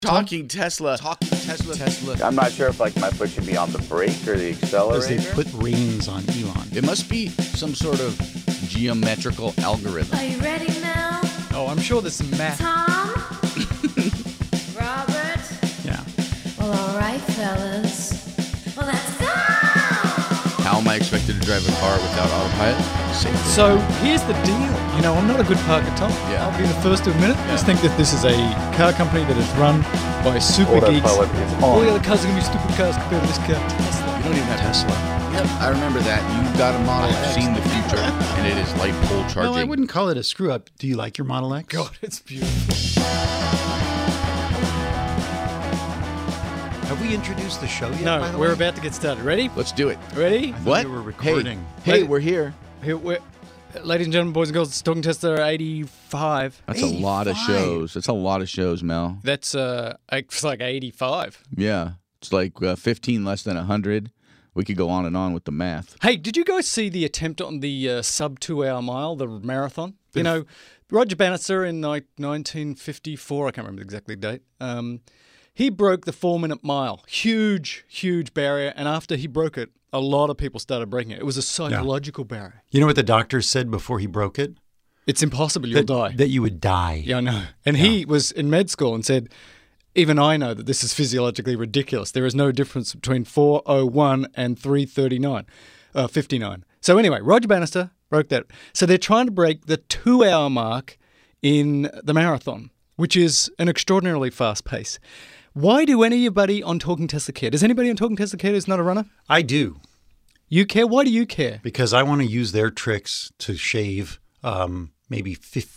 Talking Tesla. I'm not sure if my foot should be on the brake or the Because accelerator. they put reins on Elon. It must be some sort of geometrical algorithm. Are you ready now? Oh, I'm sure there's some math. Tom? Robert? Yeah. Well, all right, fellas. Well, let's go! How am I expected to drive a car without autopilot? Safely. So here's the deal. You know, I'm not a good parker, Tom. Yeah. I'll be the first to admit it. I just think that this is a car company that is run by super geeks. Autopilot is on. All the other cars are going to be stupid cars compared to this car. Tesla. You don't even have Tesla. Yep, I remember that. You've got a Model X. Seen the future, and it is light pole charging. No, I wouldn't call it a screw up. Do you like your Model X? God, it's beautiful. Have we introduced the show yet? by No, the we're way? about to get started. Ready? Let's do it. Ready? What? we were recording. Hey, we're here. Here, ladies and gentlemen, boys and girls, it's Talking Tesla 85. That's a lot of 85. shows. That's a lot of shows, Mel. That's it's like 85. Yeah, it's like 15 less than 100. We could go on and on with the math. Hey, did you guys see the attempt on the sub 2 hour mile, the marathon? You know, Roger Bannister in like 1954, I can't remember the exact date, he broke the 4-minute mile. Huge, huge barrier. And after he broke it, a lot of people started breaking it. It was a psychological barrier. You know what the doctor said before he broke it? It's impossible. You'll die. That you would die. Yeah, I know. And he was in med school and said, even I know that this is physiologically ridiculous. There is no difference between 4:01 and 3:59. So anyway, Roger Bannister broke that. So they're trying to break the 2-hour mark in the marathon, which is an extraordinarily fast pace. Why do anybody on Talking Tesla care? Does anybody on Talking Tesla care who's not a runner? I do. You care? Why do you care? Because I want to use their tricks to shave maybe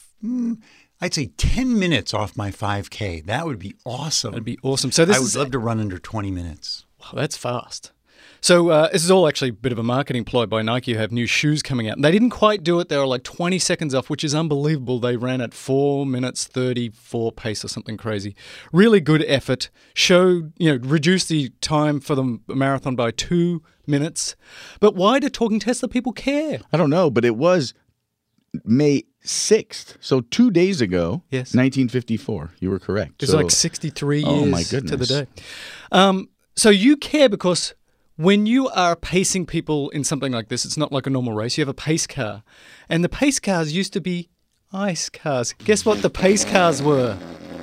10 minutes off my 5K. That would be awesome. That'd be awesome. So this I would is love to run under 20 minutes. Wow, that's fast. So this is all actually a bit of a marketing ploy by Nike, who have new shoes coming out. And they didn't quite do it. They were like 20 seconds off, which is unbelievable. They ran at 4 minutes 34 pace or something crazy. Really good effort. Reduced the time for the marathon by 2 minutes. But why do Talking Tesla people care? I don't know, but it was May 6th. So 2 days ago, Yes. 1954. You were correct. It's So- like 63 years Oh, my to the goodness. day. So you care because when you are pacing people in something like this, it's not like a normal race. You have a pace car. And the pace cars used to be ice cars. Guess what the pace cars were?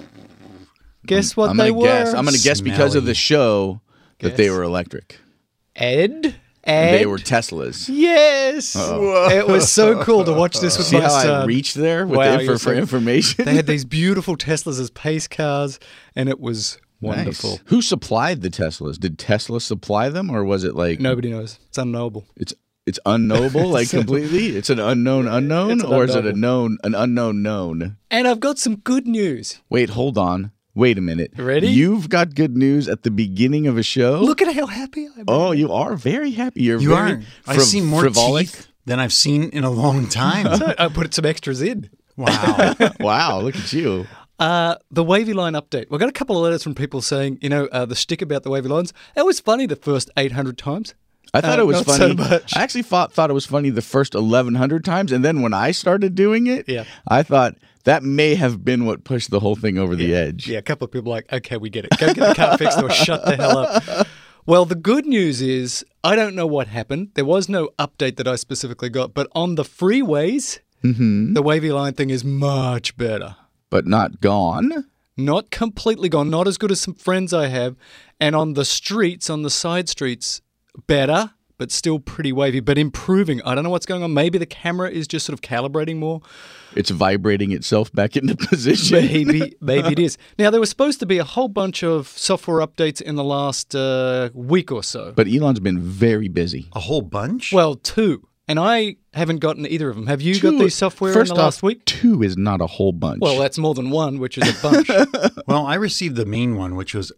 Guess what I'm they gonna guess. were? I'm going to guess because of the show that they Guess. were electric. Ed? They were Teslas. Yes. It was so cool to watch this with See my how I son. reached there with Wow, the you're for so- information? They had these beautiful Teslas as pace cars, and it was Nice. wonderful. Who supplied the Teslas? Did Tesla supply them, or was it like Nobody knows. It's unknowable. it's unknowable, like completely? It's an unknown unknown, It's an or is it unknowable. an unknown known? And I've got some good news. Wait, hold on. Wait a minute. Ready? You've got good news at the beginning of a show. Look at how happy I am. Oh, you are very happy. You're You very are. I've seen more frivolic. teeth than I've seen in a long time. I put some extras in. Wow. Wow, look at you. The wavy line update. We got a couple of letters from people saying, the shtick about the wavy lines. It was funny the first 800 times. I thought it was not so funny. much. I actually thought it was funny the first 1,100 times, and then when I started doing it, Yeah. I thought that may have been what pushed the whole thing over the edge. Yeah, a couple of people like, okay, we get it. Go get the car fixed or shut the hell up. Well, the good news is I don't know what happened. There was no update that I specifically got, but on the freeways, the wavy line thing is much better. But not gone. Not completely gone, not as good as some friends I have. And on the streets, on the side streets, better, but still pretty wavy, but improving. I don't know what's going on. Maybe the camera is just sort of calibrating more. It's vibrating itself back into position. Maybe it is. Now, there was supposed to be a whole bunch of software updates in the last week or so. But Elon's been very busy. A whole bunch? Well, 2. And I haven't gotten either of them. Have you got these software in First the last off, week? 2 is not a whole bunch. Well, that's more than 1, which is a bunch. Well, I received the main one, which was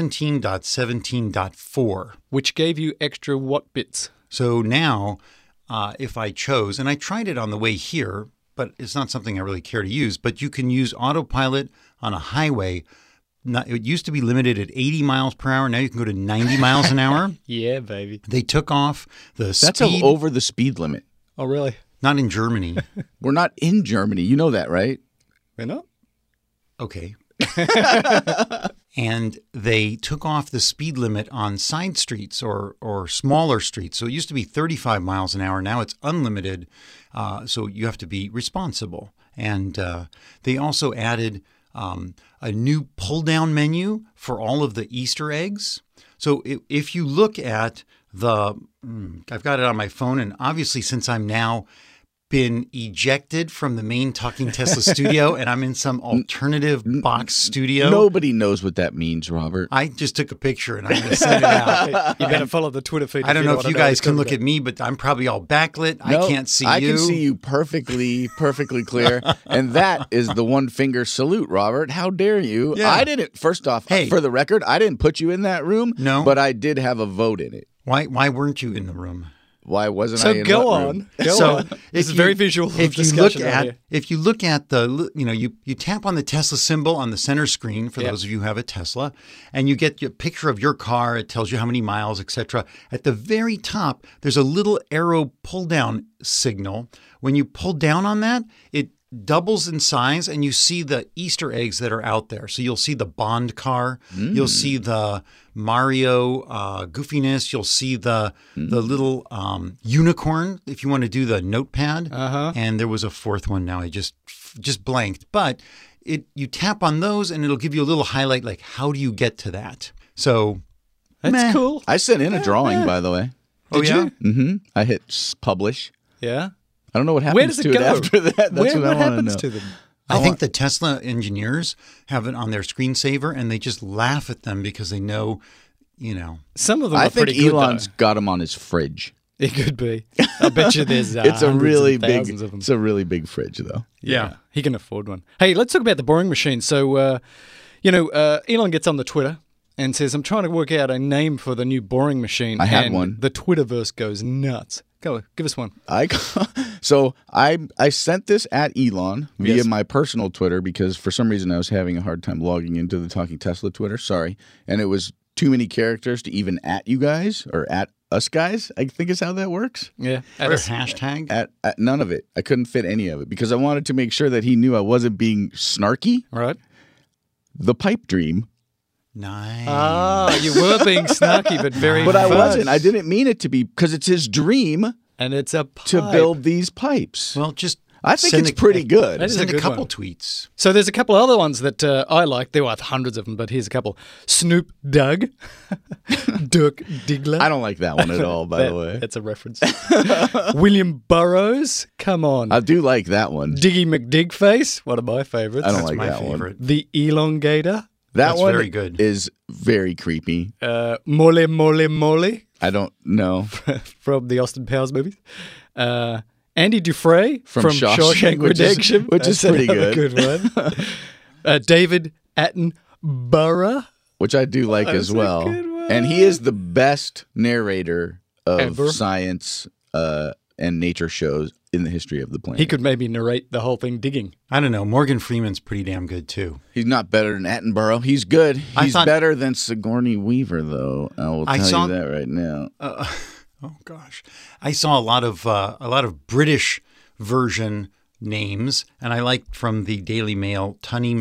17.17.4. Which gave you extra what bits? So now, if I chose, and I tried it on the way here, but it's not something I really care to use, but you can use autopilot on a highway. It used to be limited at 80 miles per hour. Now you can go to 90 miles an hour. Yeah, baby. They took off the that's speed. over the speed limit. Oh, really? Not in Germany. We're not in Germany. You know that, right? We're not? Okay. and they took off the speed limit on side streets or smaller streets. So it used to be 35 miles an hour. Now it's unlimited. So you have to be responsible. And they also added a new pull-down menu for all of the Easter eggs. So if you look at I've got it on my phone, and obviously since I'm now been ejected from the main Talking Tesla studio and I'm in some alternative box studio. Nobody knows what that means, Robert. I just took a picture and I'm going to send it out. You better follow the Twitter feed. I don't know if you guys can look at me, but I'm probably all backlit. No, I can't see you. I can see you perfectly clear. And that is the one finger salute, Robert. How dare you? Yeah. I didn't, first off, for the record, I didn't put you in that room. No. But I did have a vote in it. Why weren't you in the room? Why wasn't I in that room? So go on. It's very visual. If you look at the, you tap on the Tesla symbol on the center screen for those of you who have a Tesla, and you get a picture of your car. It tells you how many miles, etc. At the very top, there's a little arrow pull down signal. When you pull down on that, it doubles in size, and you see the Easter eggs that are out there. So you'll see the Bond car, you'll see the Mario goofiness, you'll see the little unicorn if you want to do the notepad, and there was a fourth one. Now I just blanked, but you tap on those, and it'll give you a little highlight, like how do you get to that? So that's cool. I sent in a drawing, by the way. Did you? Mm-hmm. I hit publish. Yeah. I don't know what happens to it after that. That's what what happens to them? I think the Tesla engineers have it on their screensaver, and they just laugh at them because they know, Some of them I are pretty think good, Elon's though. got them on his fridge. It could be. I bet you there's It's a really big. of them. It's a really big fridge, though. Yeah, he can afford one. Hey, let's talk about the boring machine. So, Elon gets on the Twitter and says, "I'm trying to work out a name for the new boring machine." I had and one. The Twitterverse goes nuts. Go, give us one. So I sent this at Elon via my personal Twitter because for some reason I was having a hard time logging into the Talking Tesla Twitter. Sorry, and it was too many characters to even at you guys or at us guys. I think is how that works. Yeah, Or hashtag. At none of it. I couldn't fit any of it because I wanted to make sure that he knew I wasn't being snarky. Right. The pipe dream. Nice. Ah, you were being snarky, but very. But I fun. wasn't. I didn't mean it to be because it's his dream And it's a pipe. to build these pipes. Well, just I think send it's pretty good. That is Send a a good couple one. tweets. So there's a couple other ones that I like. There were hundreds of them, but here's a couple. Snoop Dogg, Dirk Diggler. I don't like that one at all, by the way. That's a reference. William Burroughs, come on. I do like that one. Diggy McDigface, one of my favorites. I don't That's like my that favorite. The Elongator, That That's one very good. is very creepy. Mole Mole Mole I don't know. from the Austin Powers movies. Andy Dufresne From from Shawshank, Shawshank which is- Redemption, which is That's pretty another good. one. David Attenborough. Which I do like That's as a well. good one. And he is the best narrator of Ever. science and nature shows in the history of the planet. He could maybe narrate the whole thing digging. I don't know. Morgan Freeman's pretty damn good too. He's not better than Attenborough. He's good. I He's thought- better than Sigourney Weaver, though. I will tell saw- you that right now. Oh gosh, I saw a lot of British version names, and I liked from the Daily Mail Tunnelly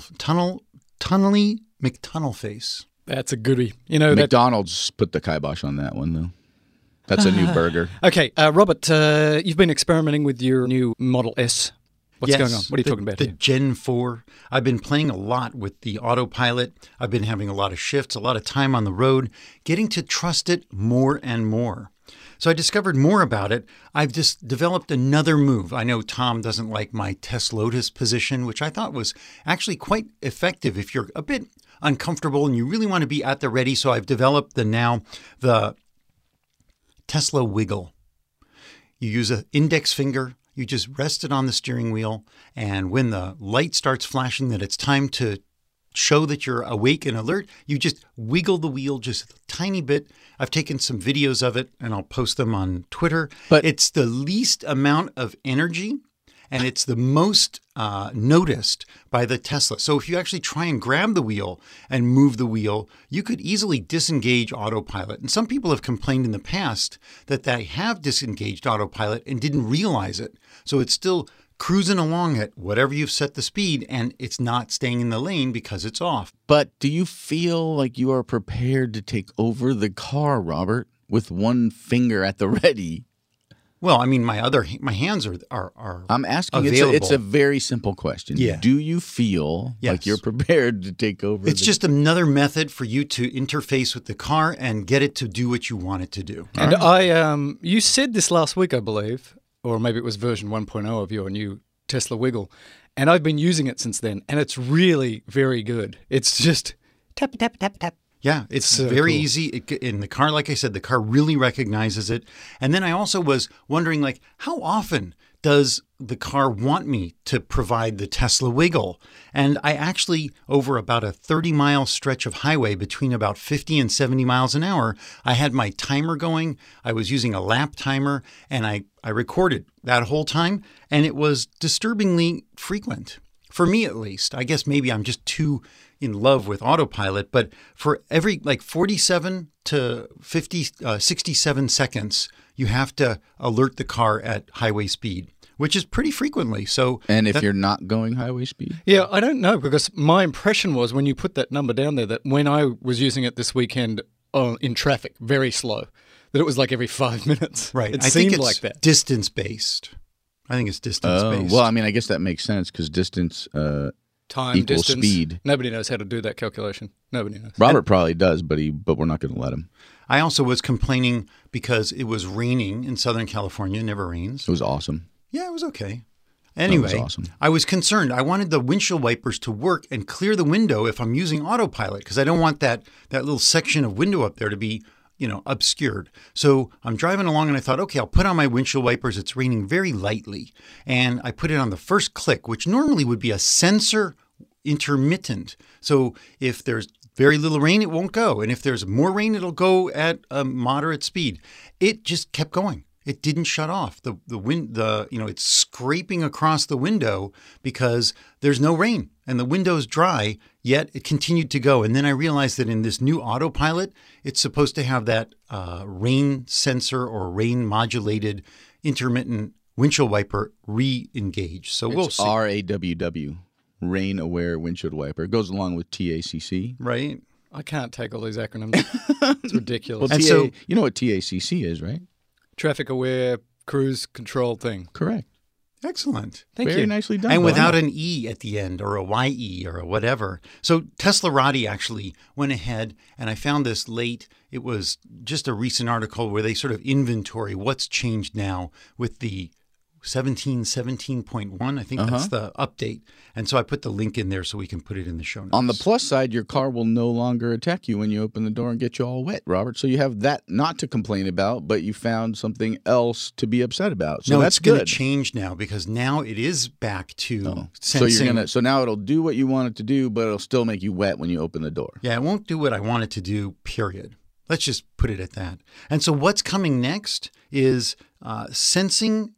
McTunnel face. That's a goodie. You know that. McDonald's put the kibosh on that one, though. That's a new burger. Okay, Robert, you've been experimenting with your new Model S. What's Yes, going on? What are you talking about The here? Gen 4. I've been playing a lot with the autopilot. I've been having a lot of shifts, a lot of time on the road, getting to trust it more and more. So I discovered more about it. I've just developed another move. I know Tom doesn't like my Teslotus position, which I thought was actually quite effective if you're a bit uncomfortable and you really want to be at the ready. So I've developed the Tesla wiggle. You use an index finger. You just rest it on the steering wheel, and when the light starts flashing that it's time to show that you're awake and alert, you just wiggle the wheel just a tiny bit. I've taken some videos of it, and I'll post them on Twitter. But- it's the least amount of energy, and it's the most noticed by the Tesla. So if you actually try and grab the wheel and move the wheel, you could easily disengage autopilot. And some people have complained in the past that they have disengaged autopilot and didn't realize it. So it's still cruising along at whatever you've set the speed, and it's not staying in the lane because it's off. But do you feel like you are prepared to take over the car, Robert, with one finger at the ready? Well, I mean, my hands are I'm asking. available. It's a very simple question. Yeah. Do you feel like you're prepared to take over? It's just another method for you to interface with the car and get it to do what you want it to do. And you said this last week, I believe, or maybe it was version 1.0 of your new Tesla Wiggle, and I've been using it since then, and it's really very good. It's just tap, tap, tap, tap. Yeah, it's So very cool. easy. In the car, like I said, the car really recognizes it. And then I also was wondering, like, how often does the car want me to provide the Tesla Wiggle? And I actually, over about a 30-mile stretch of highway between about 50 and 70 miles an hour, I had my timer going. I was using a lap timer, and I recorded that whole time, and it was disturbingly frequent. For me, at least. I guess maybe I'm just too in love with autopilot, but for every 47 to 67 seconds, you have to alert the car at highway speed, which is pretty frequently. So, And if you're not going highway speed? Yeah, I don't know, because my impression was when you put that number down there that when I was using it this weekend in traffic, very slow, that it was like every 5 minutes. right, It I seemed think it's like that. distance-based. I think it's distance-based. Well, I mean, I guess that makes sense because distance Time, equals distance. speed. Nobody knows how to do that calculation. Nobody knows. Robert probably does, but we're not going to let him. I also was complaining because it was raining in Southern California. It never rains. It was awesome. Yeah, it was okay. Anyway, awesome. I was concerned. I wanted the windshield wipers to work and clear the window if I'm using autopilot because I don't want that little section of window up there to be, obscured. So I'm driving along and I thought, okay, I'll put on my windshield wipers. It's raining very lightly. And I put it on the first click, which normally would be a sensor intermittent. So if there's very little rain, it won't go. And if there's more rain, it'll go at a moderate speed. It just kept going. It didn't shut off. The wind, it's scraping across the window because there's no rain and the window's dry, yet it continued to go. And then I realized that in this new autopilot, it's supposed to have that rain sensor or rain modulated intermittent windshield wiper re-engage. So we'll see. RAWW, Rain Aware Windshield Wiper. It goes along with TACC. Right. I can't take all these acronyms. It's ridiculous. Well, And so- you know what TACC is, right? Traffic aware cruise control thing. Correct. Excellent. Thank Very you. nicely done. And without Wow. an E at the end or a YE or a whatever. So Teslarati actually went ahead, and I found this late. It was just a recent article where they sort of inventory what's changed now with the 17.1. I think that's the update. And so I put the link in there so we can put it in the show notes. On the plus side, your car will no longer attack you when you open the door and get you all wet, Robert. So you have that not to complain about, but you found something else to be upset about. So no, that's it's going to good. change now because now it is back to So sensing. so now it'll do what you want it to do, but it'll still make you wet when you open the door. Yeah, it won't do what I want it to do, period. Let's just put it at that. And so what's coming next is sensing,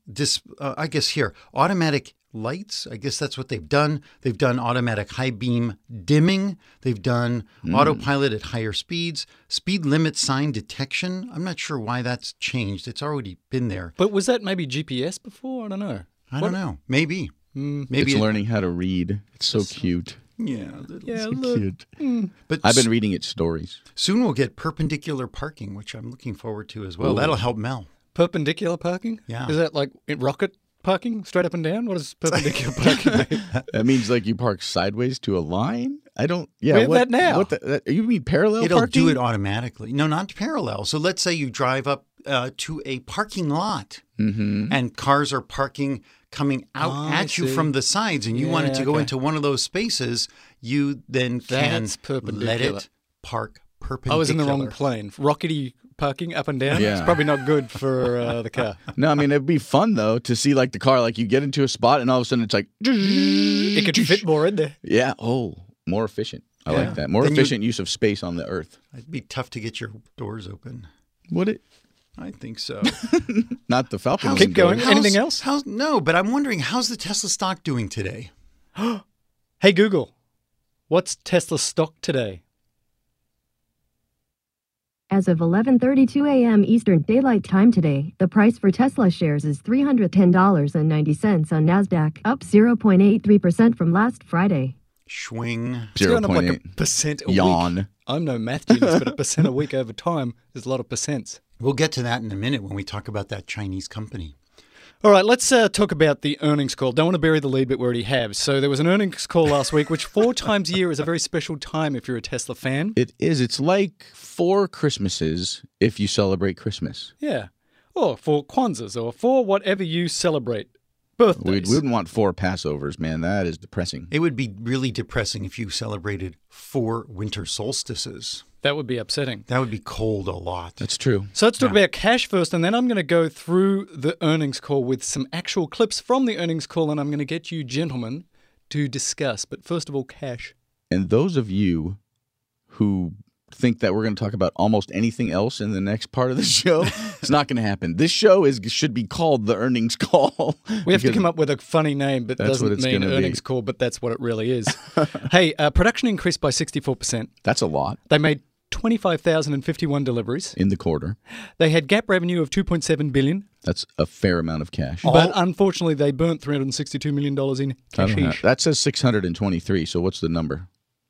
automatic lights. I guess that's what they've done. They've done automatic high beam dimming. They've done autopilot at higher speeds, speed limit sign detection. I'm not sure why that's changed. It's already been there. But was that maybe GPS before? I don't know. I don't know. Maybe. Maybe It's learning how to read. It's so cute. Yeah. Yeah, So look. cute. But I've been reading its stories. soon we'll get perpendicular parking, which I'm looking forward to as well. That'll help Mel. Perpendicular parking? Yeah. Is that like rocket parking, straight up and down? What is perpendicular parking mean? That means like you park sideways to a line? I don't. Yeah. We have that now. You mean parallel It'll parking? do it automatically. No, not parallel. So let's say you drive up to a parking lot and cars are parking coming out I at you see. from the sides and you want it to go okay. into one of those spaces, you then can That's perpendicular. let it park perpendicular. I was in the wrong plane. Rockety parking up and down? Yeah. It's probably not good for the car. No, I mean it'd be fun though to see like the car, like you get into a spot and all of a sudden it's like, It could fit more in there. yeah, more efficient. I Yeah. like that. More Then efficient use of space on the earth. It'd be tough to get your doors open. Would it? I think so. Not the Falcon. Keep going. window. Anything else? No, but I'm wondering, how's the Tesla stock doing today? Hey, Google, what's Tesla stock today? As of 11:32 a.m. Eastern Daylight Time today, the price for Tesla shares is $310.90 on NASDAQ, up 0.83% from last Friday. Schwing. It's going up like 0.8. 1% a Yawn. week. I'm no math genius, but 1% a week over time is a lot of percents. We'll get to that in a minute when we talk about that Chinese company. All right, let's talk about the earnings call. Don't want to bury the lead, but we already have. So there was an earnings call last week, which 4 times a year is a very special time if you're a Tesla fan. It is. It's like 4 Christmases if you celebrate Christmas. Yeah. Or for Kwanzaa's or for whatever you celebrate. Birthdays. We wouldn't want 4 Passovers, man. That is depressing. It would be really depressing if you celebrated 4 winter solstices. That would be upsetting. That would be cold a lot. That's true. So let's talk about cash first, and then I'm going to go through the earnings call with some actual clips from the earnings call, and I'm going to get you gentlemen to discuss. But first of all, cash. And those of you who think that we're going to talk about almost anything else in the next part of the show, it's not going to happen. This show should be called the earnings call. We have to come up with a funny name, but doesn't mean earnings call, but that's what it really is. Hey, production increased by 64%. That's a lot. They made 25,051 deliveries. In the quarter. They had GAAP revenue of $2.7 billion. That's a fair amount of cash. But unfortunately, they burnt $362 million in cash. That says 623, so what's the number?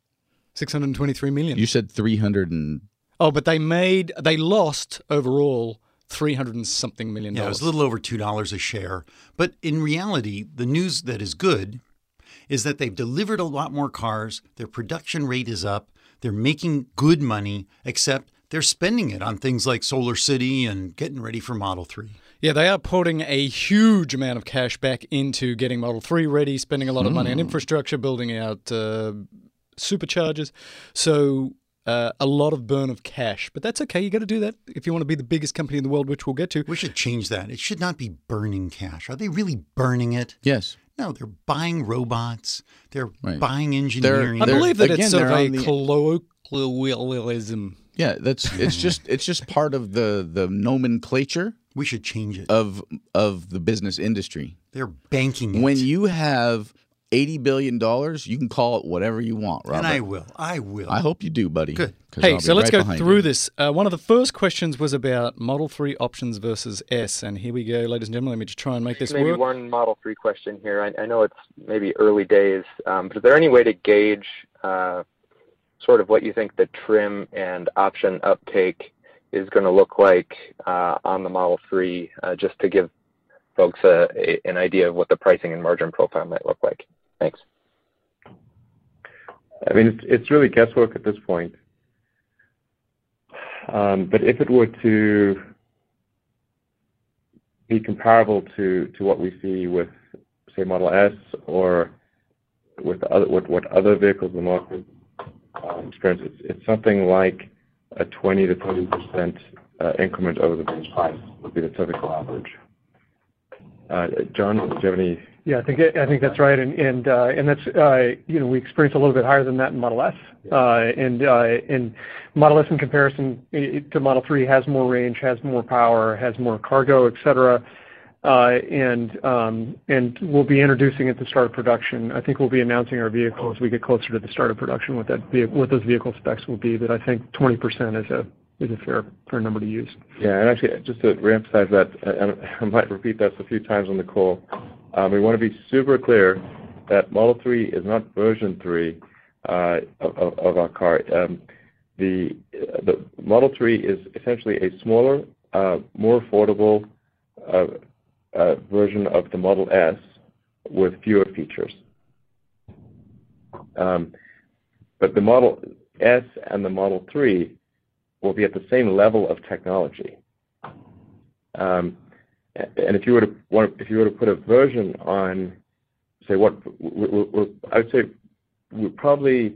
623 million. You said 300 and... Oh, but they lost overall $300 and something million. Yeah, it was a little over $2 a share. But in reality, the news that is good is that they've delivered a lot more cars. Their production rate is up. They're making good money, except they're spending it on things like Solar City and getting ready for Model 3. Yeah, they are putting a huge amount of cash back into getting Model 3 ready, spending a lot of money on infrastructure, building out superchargers. So a lot of burn of cash. But that's okay. You got to do that if you want to be the biggest company in the world, which we'll get to. We should change that. It should not be burning cash. Are they really burning it? Yes. No, they're buying robots. They're buying engineering. I believe that again, it's sort of they're a on the- colloquialism. Yeah, it's just part of the nomenclature We should change it. of the business industry. They're banking it. When you have $80 billion, you can call it whatever you want, Robert. And I will. I hope you do, buddy. Good. 'Cause Hey, I'll so be let's right go behind through you. this. One of the first questions was about Model 3 options versus S. And here we go, ladies and gentlemen. Let me just try and make this Maybe work. one Model 3 question here. I know it's maybe early days, but is there any way to gauge sort of what you think the trim and option uptake is going to look like on the Model 3, just to give folks an idea of what the pricing and margin profile might look like? Thanks. I mean, it's really guesswork at this point. But if it were to be comparable to what we see with, say, Model S or with what other vehicles in the market experience, it's something like a 20 to 30% increment over the base price would be the typical average. John, do you have any? Yeah, I think that's right, and that's we experience a little bit higher than that in Model S, and Model S in comparison to Model 3 has more range, has more power, has more cargo, etc. And we'll be introducing it to start of production. I think we'll be announcing our vehicle as we get closer to the start of production. What those vehicle specs will be, but I think 20% is a fair number to use. Yeah, and actually, just to reemphasize that, I might repeat this a few times on the call. We want to be super clear that Model 3 is not version 3 of our car. The Model 3 is essentially a smaller, more affordable version of the Model S with fewer features. But the Model S and the Model 3 will be at the same level of technology. And if you were to put a version on, say, I would say we're probably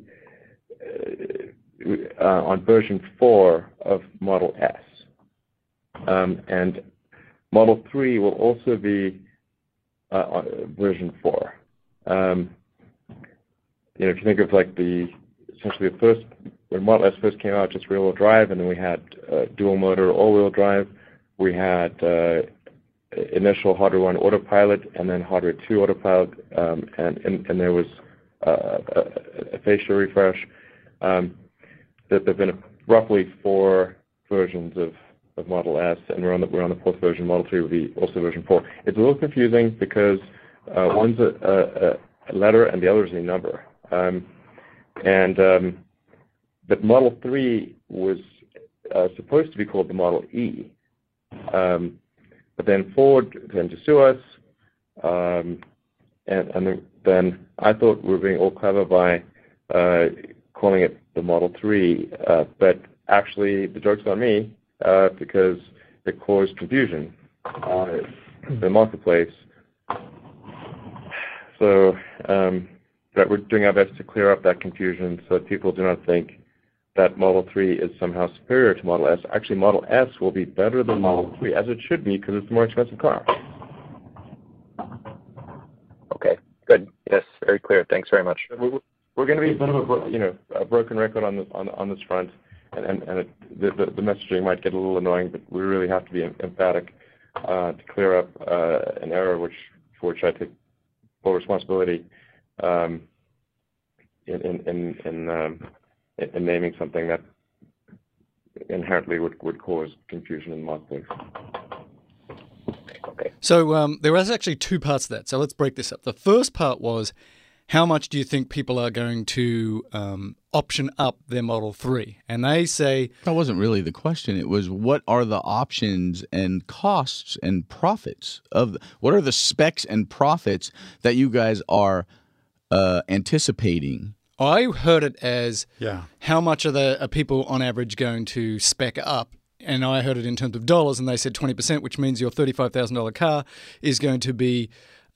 on version 4 of Model S, and Model 3 will also be version 4. If you think of like essentially the first, when Model S first came out, just rear-wheel drive, and then we had dual motor, all-wheel drive. We had initial Hardware 1 autopilot, and then Hardware 2 autopilot, and there was a fascia refresh. That there've been roughly 4 versions of Model S, and we're on the fourth version. Model 3 will be also version 4. It's a little confusing because one's a letter and the other is a number. But Model 3 was supposed to be called the Model E. But then Ford came to sue us, and then I thought we were being all clever by calling it the Model 3, but actually the joke's on me because it caused confusion in the marketplace. So but we're doing our best to clear up that confusion so that people do not think that Model 3 is somehow superior to Model S. Actually, Model S will be better than Model 3, as it should be, because it's a more expensive car. Okay, good. Yes, very clear. Thanks very much. We're going to be a bit of a broken record on this front, and the messaging might get a little annoying, but we really have to be emphatic to clear up an error for which I take full responsibility in naming something that inherently would cause confusion in the marketplace. Okay. So there was actually two parts to that. So let's break this up. The first part was, how much do you think people are going to option up their Model 3? And they say... That wasn't really the question. It was, what are the options and costs and profits of... What are the specs and profits that you guys are anticipating? I heard it as how much are people on average going to spec up? And I heard it in terms of dollars, and they said 20%, which means your $35,000 car is going to be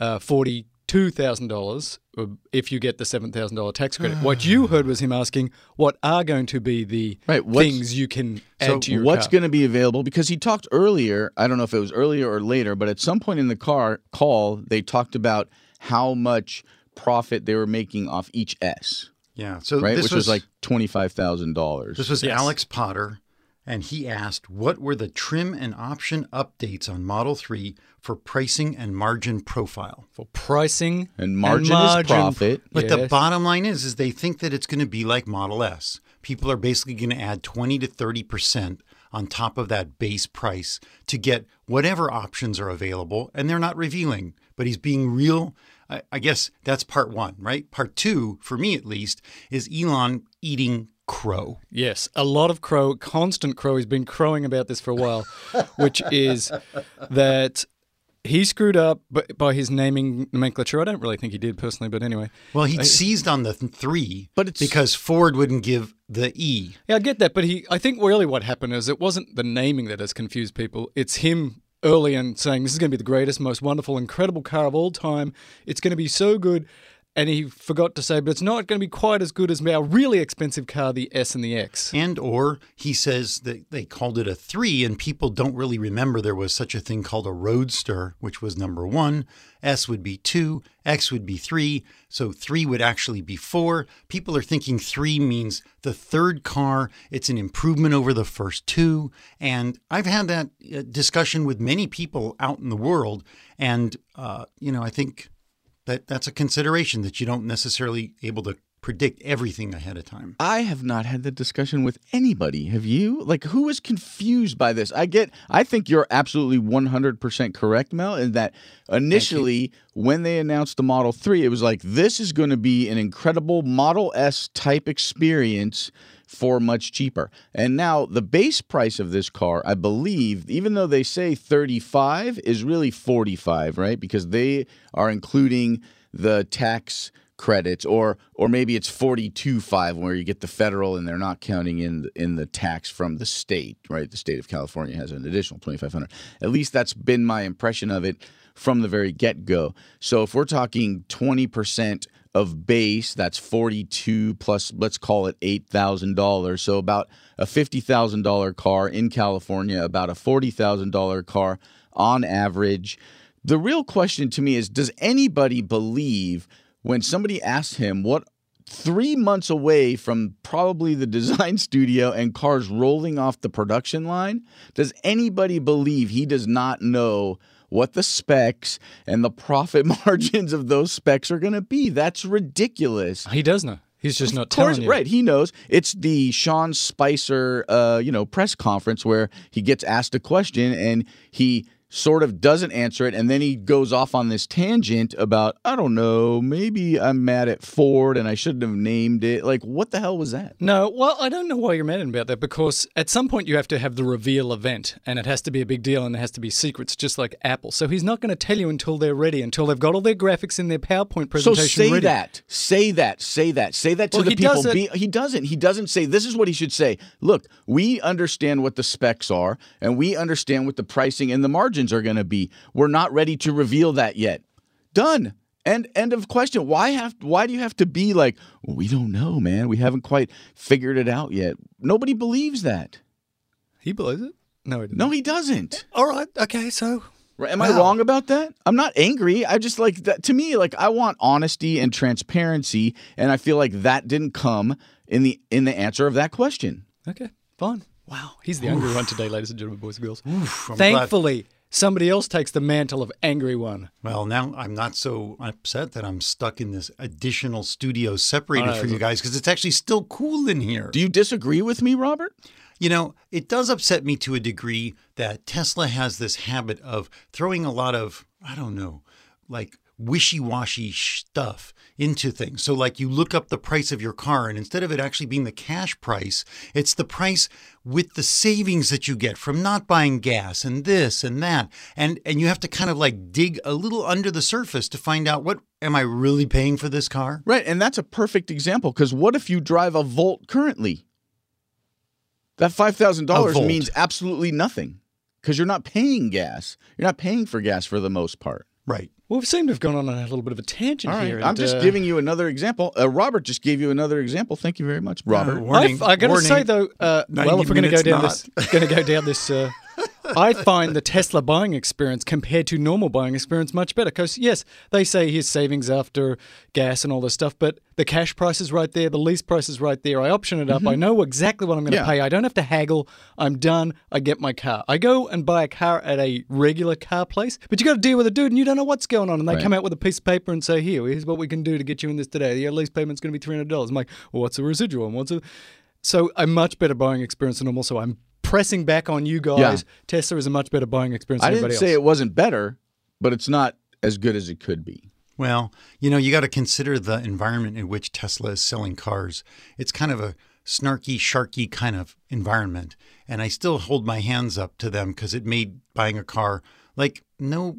$42,000 if you get the $7,000 tax credit. What you heard was him asking, what are going to be the things you can add to your car? What's going to be available? Because he talked earlier, I don't know if it was earlier or later, but at some point in the call, they talked about how much profit they were making off each S. Yeah. So right? This Which was like $25,000. This was Alex Potter, and he asked, what were the trim and option updates on Model 3 for pricing and margin profile? For pricing and margin is profit. But the bottom line is they think that it's going to be like Model S. People are basically going to add 20 to 30% on top of that base price to get whatever options are available, and they're not revealing. But he's being real. I guess that's part one, right? Part two, for me at least, is Elon eating crow. Yes, a lot of crow, constant crow. He's been crowing about this for a while, which is that he screwed up by his naming nomenclature. I don't really think he did personally, but anyway. Well, he seized on the 3 because Ford wouldn't give the E. Yeah, I get that, but I think really what happened is it wasn't the naming that has confused people. It's him early and saying this is going to be the greatest, most wonderful, incredible car of all time. It's going to be so good. And he forgot to say, but it's not going to be quite as good as our really expensive car, the S and the X. Or he says that they called it a 3, and people don't really remember there was such a thing called a Roadster, which was number 1. S would be 2, X would be 3, so 3 would actually be 4. People are thinking 3 means the third car. It's an improvement over the first 2. And I've had that discussion with many people out in the world. And, I think that's a consideration, that you don't necessarily able to predict everything ahead of time. I have not had the discussion with anybody. Have you? Like, who is confused by this? I think you're absolutely 100% correct, Mel, in that initially when they announced the Model 3, it was like, this is going to be an incredible Model S type experience for much cheaper. And now the base price of this car, I believe, even though they say 35, is really 45, right? Because they are including the tax credits, or maybe it's 42.5 where you get the federal and they're not counting in the tax from the state, right? The state of California has an additional $2,500. At least that's been my impression of it from the very get-go. So if we're talking 20% of base, that's 42 plus, let's call it $8,000. So about a $50,000 car in California, about a $40,000 car on average. The real question to me is, does anybody believe when somebody asks him what 3 months away from probably the design studio and cars rolling off the production line, does anybody believe he does not know what the specs and the profit margins of those specs are going to be? That's ridiculous. He does know. He's just not Of course, telling you. right? He knows. It's the Sean Spicer, press conference where he gets asked a question and he sort of doesn't answer it, and then he goes off on this tangent about, I don't know, maybe I'm mad at Ford and I shouldn't have named it. Like, what the hell was that? No, well, I don't know why you're mad about that, because at some point you have to have the reveal event, and it has to be a big deal, and it has to be secrets, just like Apple. So he's not going to tell you until they're ready, until they've got all their graphics in their PowerPoint presentation So say ready. that. Say that to the people. He doesn't. He doesn't say, this is what he should say. Look, we understand what the specs are, and we understand what the pricing and the margins are going to be. We're not ready to reveal that yet. Done. End of question. Why do you have to be like, well, we don't know, man. We haven't quite figured it out yet. Nobody believes that. He believes it? No, he doesn't. No, he doesn't. All right. Okay, so... Am I wrong about that? I'm not angry. I just like that. To me, like, I want honesty and transparency, and I feel like that didn't come in the answer of that question. Okay, fine. Wow, he's the angry one today, ladies and gentlemen, boys and girls. I'm Thankfully, somebody else takes the mantle of angry one. Well, now I'm not so upset that I'm stuck in this additional studio separated from you guys, because it's actually still cool in here. Do you disagree with me, Robert? You know, it does upset me to a degree that Tesla has this habit of throwing a lot of, I don't know, like wishy-washy stuff into things. So like you look up the price of your car, and instead of it actually being the cash price, it's the price with the savings that you get from not buying gas and this and that. And you have to kind of like dig a little under the surface to find out, what am I really paying for this car? Right, and that's a perfect example, because what if you drive a Volt currently? That $5,000 means absolutely nothing, because you're not paying gas. You're not paying for gas for the most part. Right. Well, we seem to have gone on a little bit of a tangent All right. here. I'm just giving you another example. Robert just gave you another example. Thank you very much, Robert. I got to say though, well, if we're going to go down this, I find the Tesla buying experience compared to normal buying experience much better. Because yes, they say here's savings after gas and all this stuff, but the cash price is right there, the lease price is right there. I option it up. I know exactly what I'm going to pay. I don't have to haggle. I'm done. I get my car. I go and buy a car at a regular car place, but you got to deal with a dude and you don't know what's going on. And they come out with a piece of paper and say, here's what we can do to get you in this today. Your lease payment's going to be $300. I'm like, well, what's the residual? And so a much better buying experience than normal. So I'm pressing back on you guys. Yeah. Tesla is a much better buying experience than anybody else. I didn't say it wasn't better, but it's not as good as it could be. Well, you got to consider the environment in which Tesla is selling cars. It's kind of a snarky, sharky kind of environment. And I still hold my hands up to them because it made buying a car like no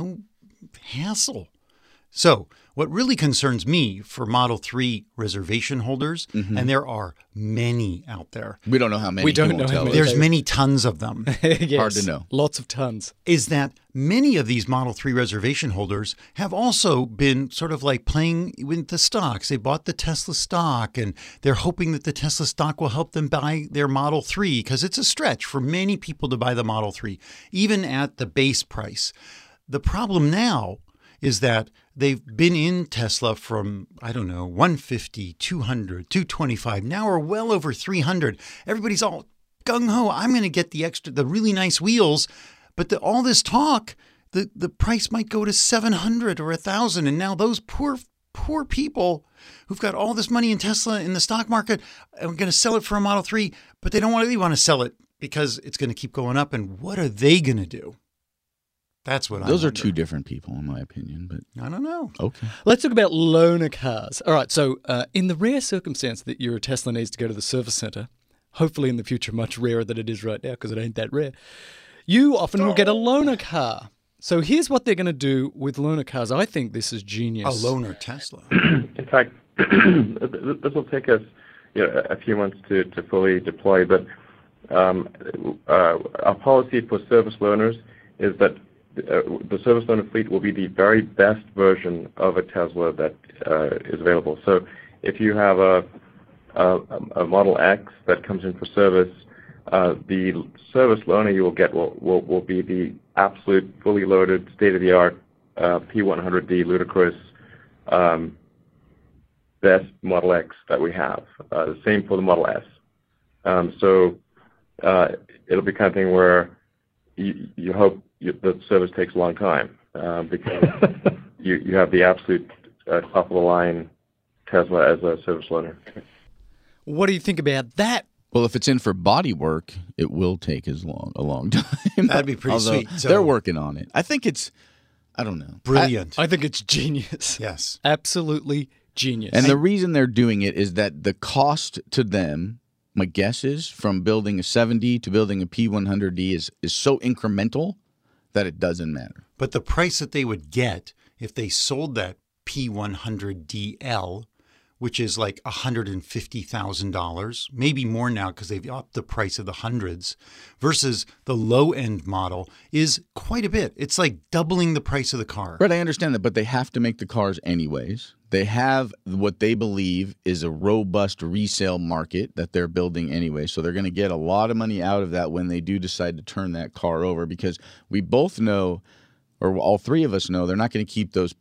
hassle. So what really concerns me for Model 3 reservation holders, and there are many out there. We don't know how many. We don't know how many. There's many tons of them. Yes, hard to know. Lots of tons. Is that many of these Model 3 reservation holders have also been sort of like playing with the stocks. They bought the Tesla stock, and they're hoping that the Tesla stock will help them buy their Model 3, because it's a stretch for many people to buy the Model 3, even at the base price. The problem now is that they've been in Tesla from, I don't know, 150, 200, 225. Now we're well over 300. Everybody's all gung-ho. I'm going to get the really nice wheels. But all this talk, the price might go to 700 or 1,000. And now those poor people who've got all this money in Tesla in the stock market are going to sell it for a Model 3, but they don't really want to sell it because it's going to keep going up. And what are they going to do? That's what Those are two different people, in my opinion. But I don't know. Okay. Let's talk about loaner cars. All right. So in the rare circumstance that your Tesla needs to go to the service center, hopefully in the future much rarer than it is right now because it ain't that rare, you often will get a loaner car. So here's what they're going to do with loaner cars. I think this is genius. A loaner Tesla. In fact, this will take us a few months to fully deploy, but our policy for service loaners is that the service loaner fleet will be the very best version of a Tesla that is available. So if you have a Model X that comes in for service, the service loaner you will get will be the absolute fully loaded, state-of-the-art P100D ludicrous best Model X that we have. The same for the Model S. So it'll be kind of thing where you hope the service takes a long time because you have the absolute top of the line Tesla as a service loaner. What do you think about that? Well, if it's in for body work, it will take a long time. That'd be pretty Although sweet. So, they're working on it. I think it's, I don't know. brilliant. I think it's genius. Yes. Absolutely genius. And the reason they're doing it is that the cost to them, my guess is, from building a 7D to building a P100D is so incremental that it doesn't matter. But the price that they would get if they sold that P100DL, which is like $150,000, maybe more now because they've upped the price of the hundreds, versus the low-end model is quite a bit. It's like doubling the price of the car. Right, I understand that, but they have to make the cars anyways. They have what they believe is a robust resale market that they're building anyway, so they're going to get a lot of money out of that when they do decide to turn that car over, because we both know, or all three of us know, they're not going to keep those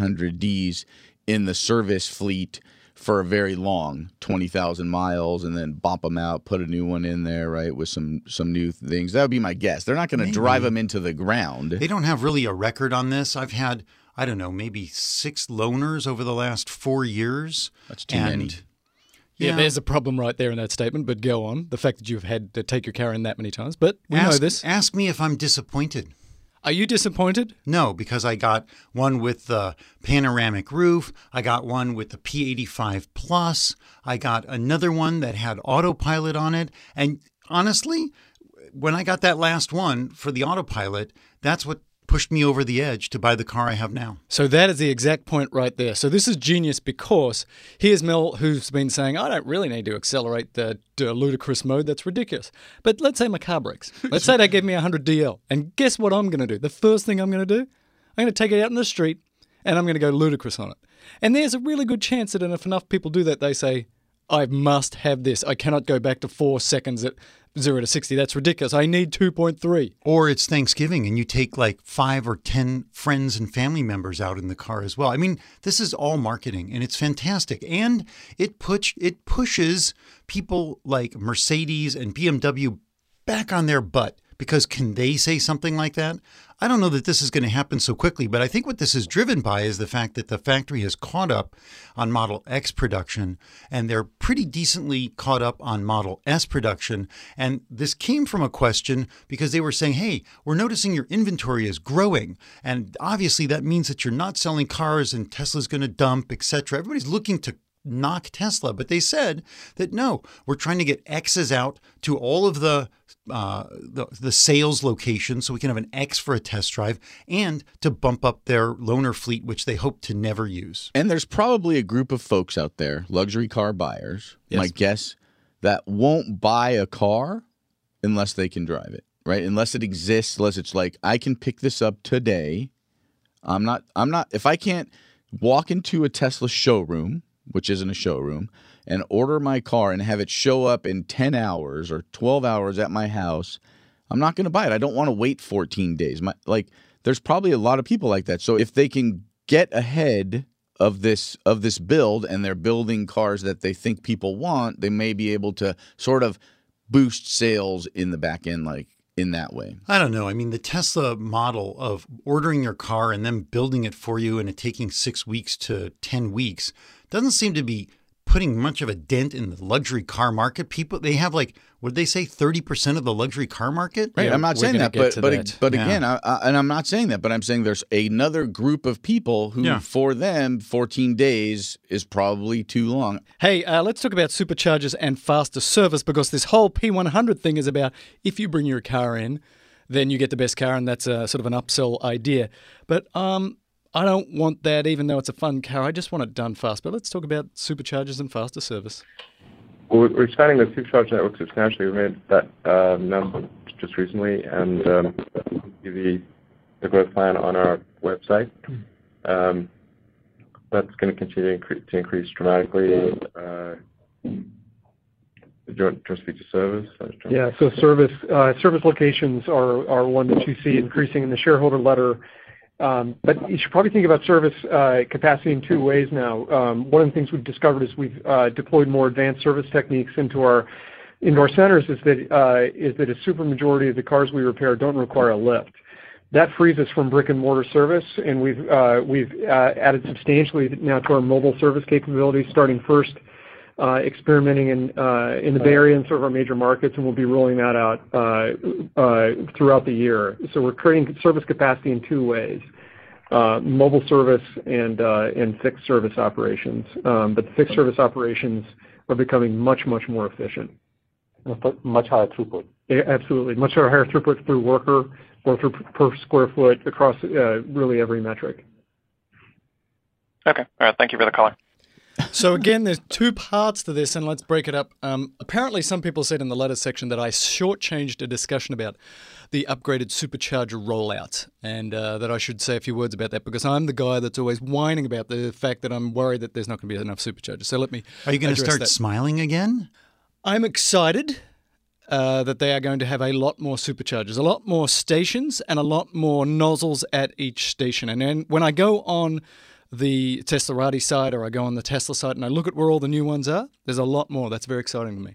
P100Ds in the service fleet for a very long 20,000 miles and then bump them out, put a new one in there, right, with some new things. That would be my guess. They're not going to drive them into the ground. They don't have really a record on this. I've had, I don't know, maybe 6 loaners over the last 4 years. That's too many. Yeah, there's a problem right there in that statement, but go on. The fact that you've had to take your car in that many times. But we know this. Ask me if I'm disappointed. Are you disappointed? No, because I got one with the panoramic roof. I got one with the P85 Plus. I got another one that had autopilot on it. And honestly, when I got that last one for the autopilot, that's what pushed me over the edge to buy the car I have now. So that is the exact point right there. So this is genius because here's Mel, who's been saying, I don't really need to accelerate the ludicrous mode. That's ridiculous. But let's say my car breaks. Let's say they give me 100 DL. And guess what I'm going to do? The first thing I'm going to do, I'm going to take it out in the street and I'm going to go ludicrous on it. And there's a really good chance that if enough people do that, they say, I must have this. I cannot go back to 4 seconds at 0 to 60. That's ridiculous. I need 2.3. Or it's Thanksgiving and you take like 5 or 10 friends and family members out in the car as well. I mean, this is all marketing and it's fantastic. And it pushes people like Mercedes and BMW back on their butt, because can they say something like that? I don't know that this is going to happen so quickly, but I think what this is driven by is the fact that the factory has caught up on Model X production, and they're pretty decently caught up on Model S production. And this came from a question because they were saying, hey, we're noticing your inventory is growing. And obviously that means that you're not selling cars and Tesla's going to dump, etc. Everybody's looking to knock Tesla, but they said that no, we're trying to get X's out to all of the sales locations so we can have an X for a test drive, and to bump up their loaner fleet, which they hope to never use. And there's probably a group of folks out there, luxury car buyers, my guess, that won't buy a car unless they can drive it, right? Unless it exists, unless it's like, I can pick this up today. I'm not, if I can't walk into a Tesla showroom, which isn't a showroom, and order my car and have it show up in 10 hours or 12 hours at my house, I'm not going to buy it. I don't want to wait 14 days. There's probably a lot of people like that. So if they can get ahead of this build and they're building cars that they think people want, they may be able to sort of boost sales in the back end, like in that way. I don't know. I mean, the Tesla model of ordering your car and then building it for you and it taking 6 weeks to 10 weeks doesn't seem to be putting much of a dent in the luxury car market. People, they have like, what did they say, 30% of the luxury car market? Right. Yeah, I'm not saying that, but Yeah. again, and I'm not saying that, but I'm saying there's another group of people who, for them, 14 days is probably too long. Hey, let's talk about superchargers and faster service, because this whole P100 thing is about if you bring your car in, then you get the best car, and that's a sort of an upsell idea. But I don't want that, even though it's a fun car. I just want it done fast. But let's talk about superchargers and faster service. Well, we're expanding the supercharger network substantially. We made that announcement just recently, and give the growth plan on our website. That's going to continue to increase dramatically. Do you want to speak to service? Yeah, so service locations are one that you see increasing in the shareholder letter. But you should probably think about service capacity in 2 ways now. One of the things we've discovered is we've deployed more advanced service techniques into our centers. Is that a super majority of the cars we repair don't require a lift. That frees us from brick and mortar service, and we've added substantially now to our mobile service capabilities, starting first experimenting in the Bay Area and sort of our major markets, and we'll be rolling that out throughout the year. So we're creating service capacity in two ways: mobile service and fixed service operations. But the fixed service operations are becoming much more efficient. Much higher throughput. Yeah, absolutely, much higher throughput through worker or through per square foot across really every metric. Okay. All right. Thank you for the color. So again, there's two parts to this, and let's break it up. Apparently, some people said in the letter section that I shortchanged a discussion about the upgraded supercharger rollout, and that I should say a few words about that, because I'm the guy that's always whining about the fact that I'm worried that there's not going to be enough superchargers. So let me Are you going to start that. smiling again? I'm excited that they are going to have a lot more superchargers, a lot more stations, and a lot more nozzles at each station. And then when I go on the Teslarati site or I go on the Tesla site and I look at where all the new ones are, there's a lot more. That's very exciting to me.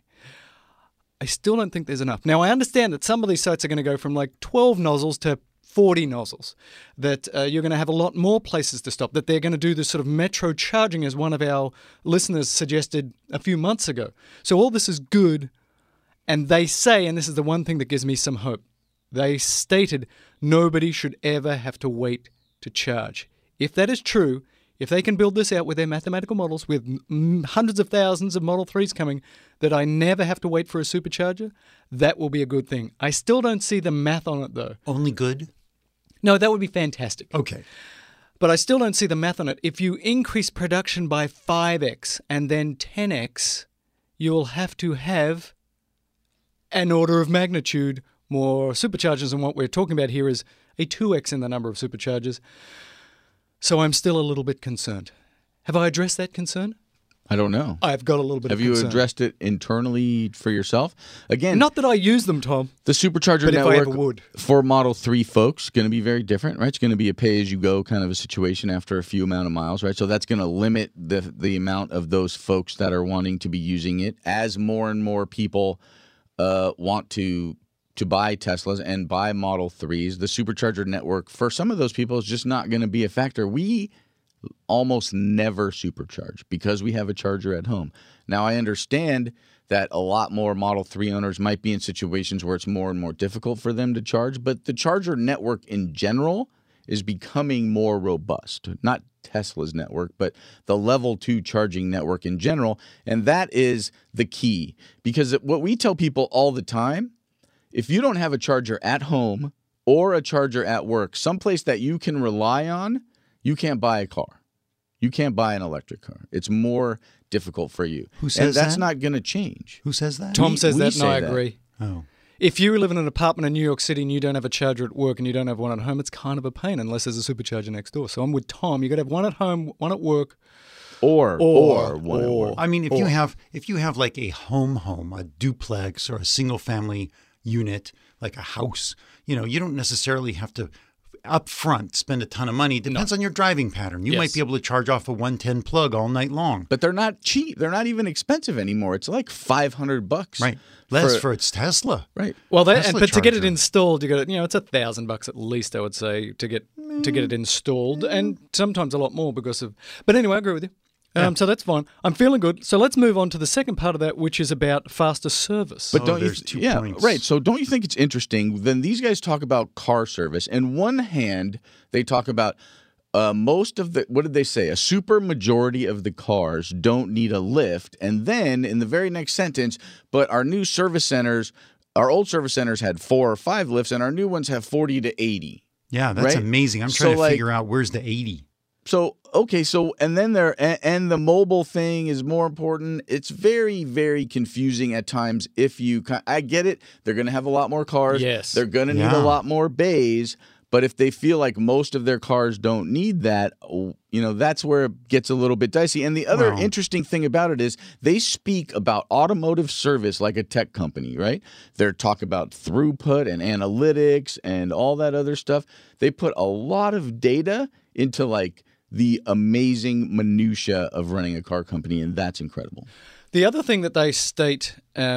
I still don't think there's enough. Now, I understand that some of these sites are going to go from like 12 nozzles to 40 nozzles, that you're going to have a lot more places to stop, that they're going to do this sort of metro charging, as one of our listeners suggested a few months ago. So all this is good. And they say, and this is the one thing that gives me some hope, they stated nobody should ever have to wait to charge. If that is true, if they can build this out with their mathematical models, with hundreds of thousands of Model 3s coming, that I never have to wait for a supercharger, that will be a good thing. I still don't see the math on it, though. Only good? No, that would be fantastic. Okay. But I still don't see the math on it. If you increase production by 5x and then 10x, you'll have to have an order of magnitude more superchargers, and what we're talking about here is a 2x in the number of superchargers. So I'm still a little bit concerned. Have I addressed that concern? I don't know. I've got a little bit of concern. Have you addressed it internally for yourself? Again, not that I use them, Tom. The supercharger but network if I ever would. For Model 3 folks going to be very different, right? It's going to be a pay-as-you-go kind of a situation after a few amount of miles, right? So that's going to limit the amount of those folks that are wanting to be using it as more and more people want to buy Teslas and buy Model 3s. The supercharger network for some of those people is just not going to be a factor. We almost never supercharge because we have a charger at home. Now, I understand that a lot more Model 3 owners might be in situations where it's more and more difficult for them to charge, but the charger network in general is becoming more robust. Not Tesla's network, but the level 2 charging network in general. And that is the key. Because what we tell people all the time, if you don't have a charger at home or a charger at work, someplace that you can rely on, you can't buy a car. You can't buy an electric car. It's more difficult for you. Who says that? And that's not going to change. Who says that? Tom says that, and I that. agree. Oh. If you live in an apartment in New York City and you don't have a charger at work and you don't have one at home, it's kind of a pain unless there's a supercharger next door. So I'm with Tom. You got to have one at home, one at work, or one at work. I mean, if you have like a home, a duplex, or a single family unit, like a house, you don't necessarily have to up front spend a ton of money. It depends on your driving pattern. You might be able to charge off a 110 plug all night long. But they're not cheap. They're not even expensive anymore. It's like $500. Right. Less for its Tesla. Right. Well, but to get it installed, you got to, it's $1,000 at least, I would say, to get it installed, and sometimes a lot more because of. But anyway, I agree with you. So that's fine. I'm feeling good. So let's move on to the second part of that, which is about faster service. But don't there's 2 points. Right. So don't you think it's interesting? Then these guys talk about car service. In one hand, they talk about most of the, what did they say? A super majority of the cars don't need a lift. And then in the very next sentence, but our new service centers, our old service centers had 4 or 5 lifts, and our new ones have 40 to 80. Yeah, that's amazing. I'm trying to figure out where's the 80. So, okay, and then and the mobile thing is more important. It's very, very confusing at times. I get it. They're going to have a lot more cars. Yes. They're going to need a lot more bays. But if they feel like most of their cars don't need that, that's where it gets a little bit dicey. And the other interesting thing about it is they speak about automotive service like a tech company, right? They're talk about throughput and analytics and all that other stuff. They put a lot of data into like the amazing minutia of running a car company, and that's incredible. The other thing that they state,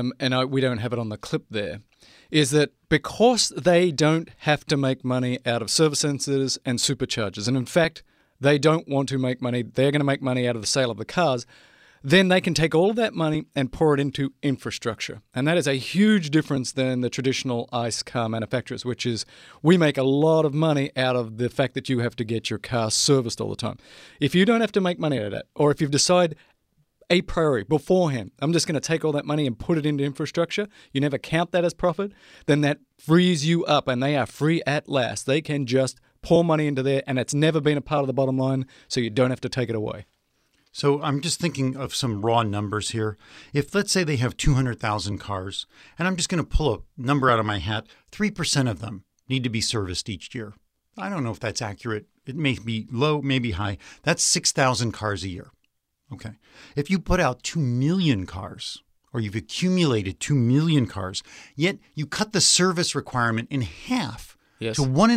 we don't have it on the clip there, is that because they don't have to make money out of service centers and superchargers, and in fact, they don't want to make money, they're going to make money out of the sale of the cars, then they can take all of that money and pour it into infrastructure. And that is a huge difference than the traditional ICE car manufacturers, which is we make a lot of money out of the fact that you have to get your car serviced all the time. If you don't have to make money out of that, or if you've decided a priori beforehand, I'm just going to take all that money and put it into infrastructure, you never count that as profit, then that frees you up, and they are free at last. They can just pour money into there, and it's never been a part of the bottom line, so you don't have to take it away. So I'm just thinking of some raw numbers here. If, let's say, they have 200,000 cars, and I'm just going to pull a number out of my hat, 3% of them need to be serviced each year. I don't know if that's accurate. It may be low, maybe high. That's 6,000 cars a year. Okay. If you put out 2 million cars, or you've accumulated 2 million cars, yet you cut the service requirement in half to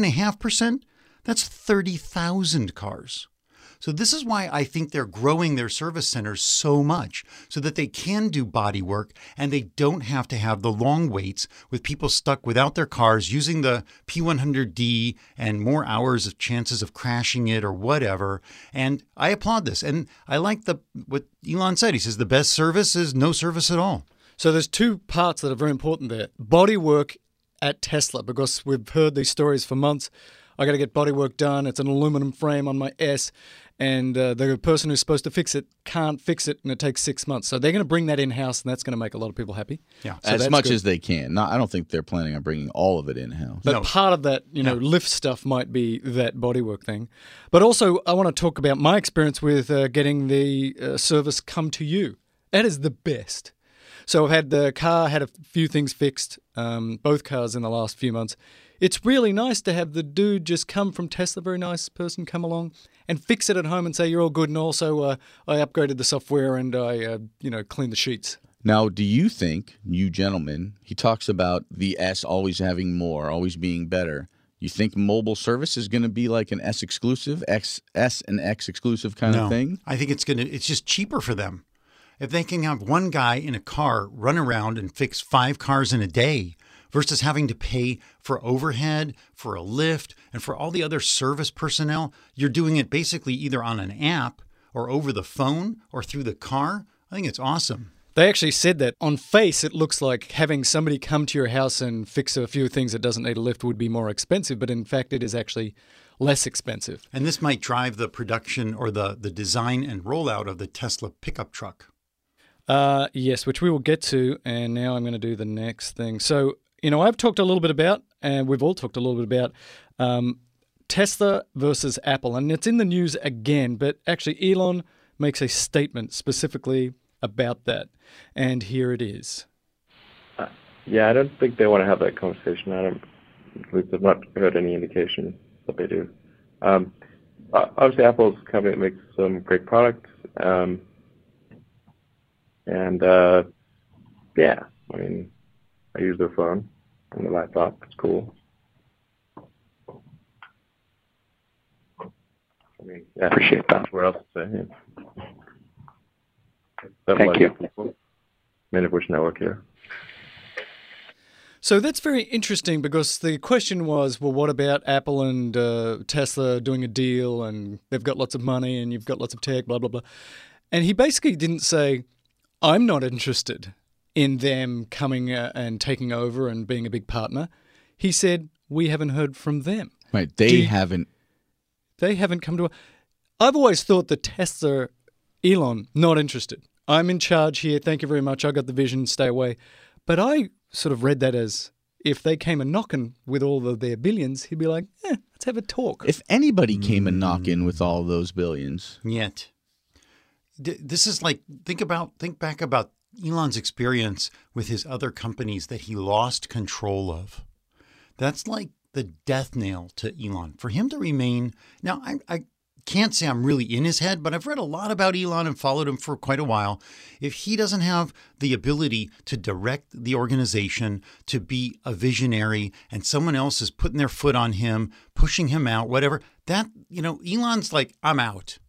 1.5%, that's 30,000 cars. So this is why I think they're growing their service centers so much, so that they can do body work and they don't have to have the long waits with people stuck without their cars using the P100D and more hours of chances of crashing it or whatever. And I applaud this. And I like what Elon said. He says the best service is no service at all. So there's two parts that are very important there. Body work at Tesla, because we've heard these stories for months. I got to get body work done. It's an aluminum frame on my S, and the person who's supposed to fix it can't fix it, and it takes 6 months. So they're going to bring that in-house, and that's going to make a lot of people happy. Yeah, so as much as they can. I don't think they're planning on bringing all of it in-house. But part of that, lift stuff might be that bodywork thing. But also, I want to talk about my experience with getting the service come to you. That is the best. So I've had the car, had a few things fixed, both cars in the last few months. It's really nice to have the dude just come from Tesla, very nice person, come along and fix it at home and say, you're all good. And also, I upgraded the software and I, cleaned the sheets. Now, do you think, you gentlemen, he talks about the S always having more, always being better. You think mobile service is going to be like an S exclusive, S and X exclusive kind of thing? I think it's just cheaper for them. If they can have one guy in a car run around and fix 5 cars in a day, versus having to pay for overhead, for a lift, and for all the other service personnel, you're doing it basically either on an app or over the phone or through the car. I think it's awesome. They actually said that on face, it looks like having somebody come to your house and fix a few things that doesn't need a lift would be more expensive, but in fact, it is actually less expensive. And this might drive the production or the design and rollout of the Tesla pickup truck. Yes, which we will get to, and now I'm going to do the next thing. So, I've talked a little bit about, and we've all talked a little bit about Tesla versus Apple, and it's in the news again, but actually Elon makes a statement specifically about that, and here it is. Yeah, I don't think they want to have that conversation. At least I've not heard any indication that they do. Obviously, Apple's a company that makes some great products, I use their phone and the laptop. It's cool. Appreciate that. What else to say? Thank you. Many of which network here. So that's very interesting because the question was, well, what about Apple and Tesla doing a deal and they've got lots of money and you've got lots of tech, blah, blah, blah. And he basically didn't say, I'm not interested in them coming and taking over and being a big partner. He said, we haven't heard from them. Right. They haven't come to. I've always thought that Tesla, Elon, not interested. I'm in charge here. Thank you very much. I got the vision. Stay away. But I sort of read that as if they came a knocking with all of their billions, he'd be like, let's have a talk. If anybody came a knocking with all those billions. Yet. This is like, think back about Elon's experience with his other companies that he lost control of. That's like the death nail to Elon. For him to remain, now I can't say I'm really in his head, but I've read a lot about Elon and followed him for quite a while. If he doesn't have the ability to direct the organization, to be a visionary, and someone else is putting their foot on him, pushing him out, whatever, that, Elon's like, I'm out.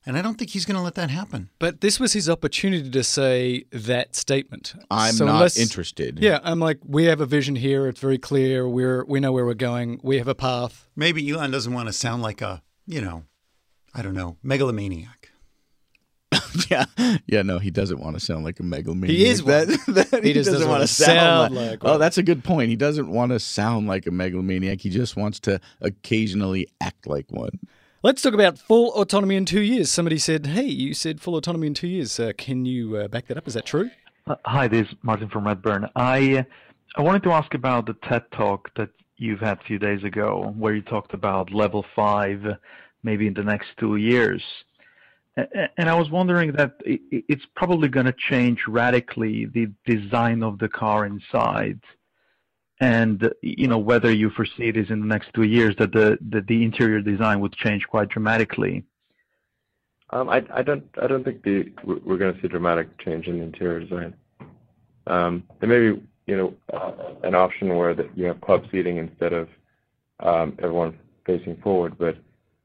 And I don't think he's going to let that happen. But this was his opportunity to say that statement. I'm not interested. Yeah, I'm like, we have a vision here. It's very clear. We know where we're going. We have a path. Maybe Elon doesn't want to sound like a, I don't know, megalomaniac. Yeah, no, he doesn't want to sound like a megalomaniac. He is one. He just doesn't want to sound like one. Oh, that's a good point. He doesn't want to sound like a megalomaniac. He just wants to occasionally act like one. Let's talk about full autonomy in 2 years. Somebody said, hey, you said full autonomy in 2 years. Can you back that up? Is that true? Hi, this is Martin from Redburn. I wanted to ask about the TED Talk that you've had a few days ago, where you talked about level 5 maybe in the next 2 years. And I was wondering that it's probably going to change radically the design of the car inside. And, whether you foresee it is in the next 2 years that the interior design would change quite dramatically. I don't think we're going to see a dramatic change in the interior design. There may be, an option where that you have club seating instead of everyone facing forward, but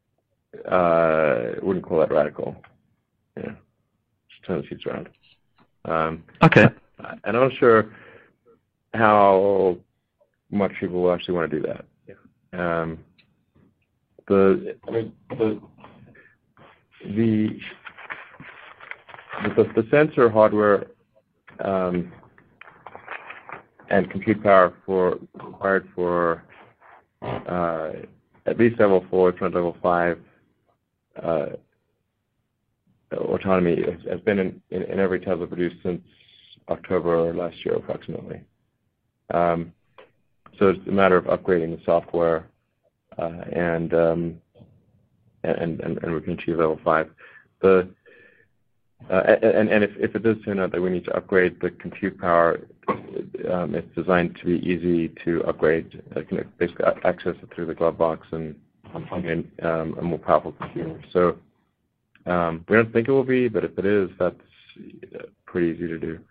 I wouldn't call that radical. Yeah, just turn the seats around. Okay. And I'm not sure how much people will actually want to do that. The sensor hardware and compute power required for at least level 4, if not level 5 autonomy has been in every Tesla produced since October last year, approximately. So it's a matter of upgrading the software, and we can achieve level 5. And if it does turn out that we need to upgrade the compute power, it's designed to be easy to upgrade. I can basically access it through the glove box and plug in a more powerful computer. So we don't think it will be, but if it is, that's pretty easy to do.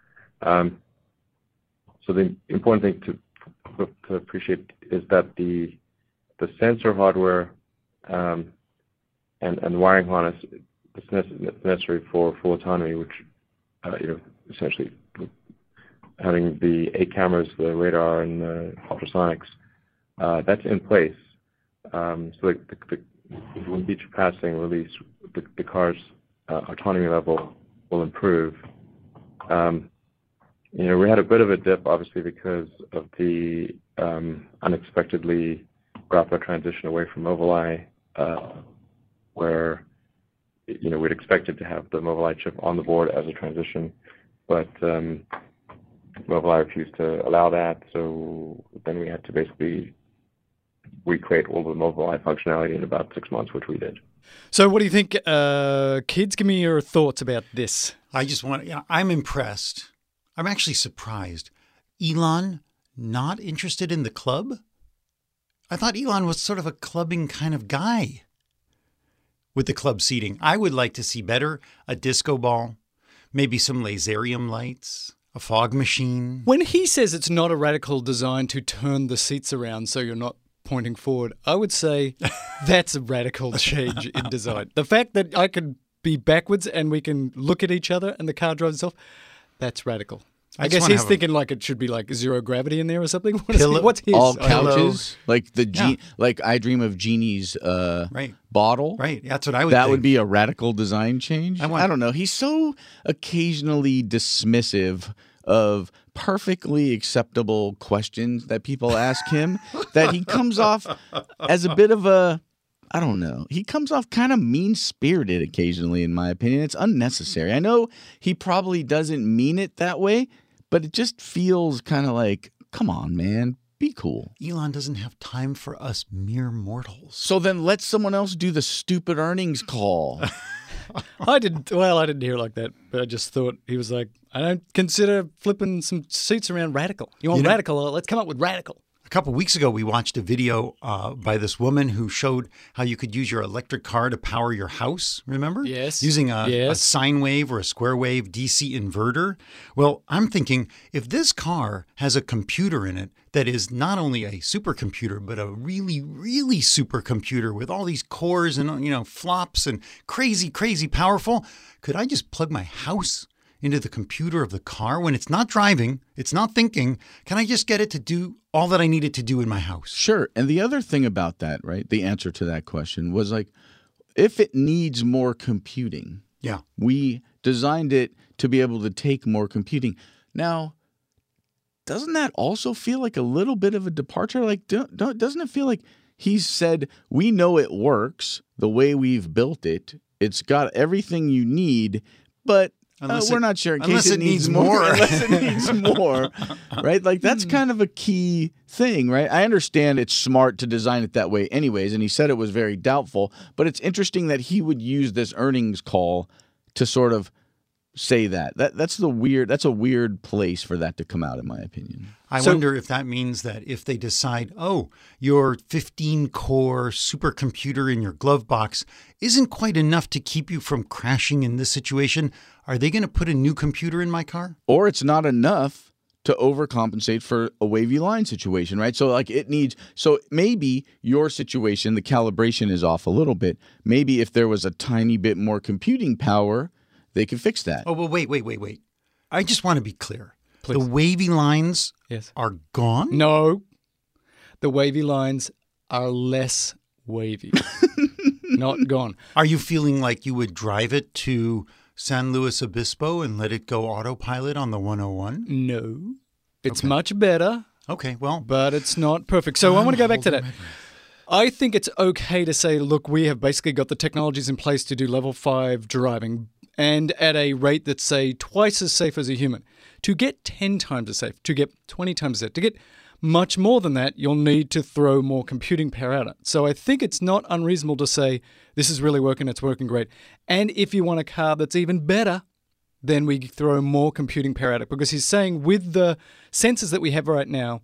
So the important thing to appreciate is that the sensor hardware and wiring harness is necessary for full autonomy, which essentially having the 8 cameras, the radar, and the ultrasonics, that's in place. So with each passing release, the car's autonomy level will improve. We had a bit of a dip, obviously, because of the unexpectedly rapid transition away from Mobileye, where we'd expected to have the Mobileye chip on the board as a transition, but Mobileye refused to allow that, so then we had to basically recreate all the Mobileye functionality in about 6 months, which we did. So what do you think, kids? Give me your thoughts about this. I'm impressed. I'm actually surprised. Elon not interested in the club? I thought Elon was sort of a clubbing kind of guy with the club seating. I would like to see better, a disco ball, maybe some laserium lights, a fog machine. When he says it's not a radical design to turn the seats around so you're not pointing forward, I would say that's a radical change in design. The fact that I can be backwards and we can look at each other and the car drives itself, that's radical. I guess he's thinking like it should be like zero gravity in there or something. What's his? All couches, like like I Dream of Jeannie's bottle. Right, that's what I would think. That would be a radical design change. I don't know. He's so occasionally dismissive of perfectly acceptable questions that people ask him that he comes off as a bit of a, I don't know. He comes off kind of mean-spirited occasionally, in my opinion. It's unnecessary. I know he probably doesn't mean it that way, but it just feels kind of like, come on, man, be cool. Elon doesn't have time for us mere mortals. So then let someone else do the stupid earnings call. I didn't hear it like that, but I just thought he was like, I don't consider flipping some seats around radical. You want radical? Let's come up with radical. couple weeks ago, we watched a video by this woman who showed how you could use your electric car to power your house, remember? Yes. Using a sine wave or a square wave DC inverter. Well, I'm thinking if this car has a computer in it that is not only a supercomputer, but a really, really supercomputer with all these cores and, flops and crazy, crazy powerful, could I just plug my house into the computer of the car when it's not driving, it's not thinking? Can I just get it to do all that I need it to do in my house? Sure. And the other thing about that, right, the answer to that question was like, if it needs more computing, we designed it to be able to take more computing. Now, doesn't that also feel like a little bit of a departure? Like, doesn't it feel like he's said, we know it works the way we've built it. It's got everything you need, but we're not sure in case it needs more. Unless it needs more, right? Like, that's kind of a key thing, right? I understand it's smart to design it that way anyways, and he said it was very doubtful, but it's interesting that he would use this earnings call to sort of say that. That's a weird place for that to come out, in my opinion. I wonder if that means that if they decide, your 15-core supercomputer in your glove box isn't quite enough to keep you from crashing in this situation, are they going to put a new computer in my car? Or it's not enough to overcompensate for a wavy line situation, right? So maybe your situation, the calibration is off a little bit. Maybe if there was a tiny bit more computing power, they could fix that. Oh, well, wait. I just want to be clear. Please. The wavy lines are gone? No. The wavy lines are less wavy. Not gone. Are you feeling like you would drive it to San Luis Obispo and let it go autopilot on the 101? No. It's much better. Okay, well. But it's not perfect. So I want to go back to that. I think it's okay to say, look, we have basically got the technologies in place to do level 5 driving, and at a rate that's, say, twice as safe as a human. To get 10 times as safe, to get 20 times as safe, to get much more than that, you'll need to throw more computing power at it. So I think it's not unreasonable to say, this is really working, it's working great. And if you want a car that's even better, then we throw more computing power at it. Because he's saying with the sensors that we have right now,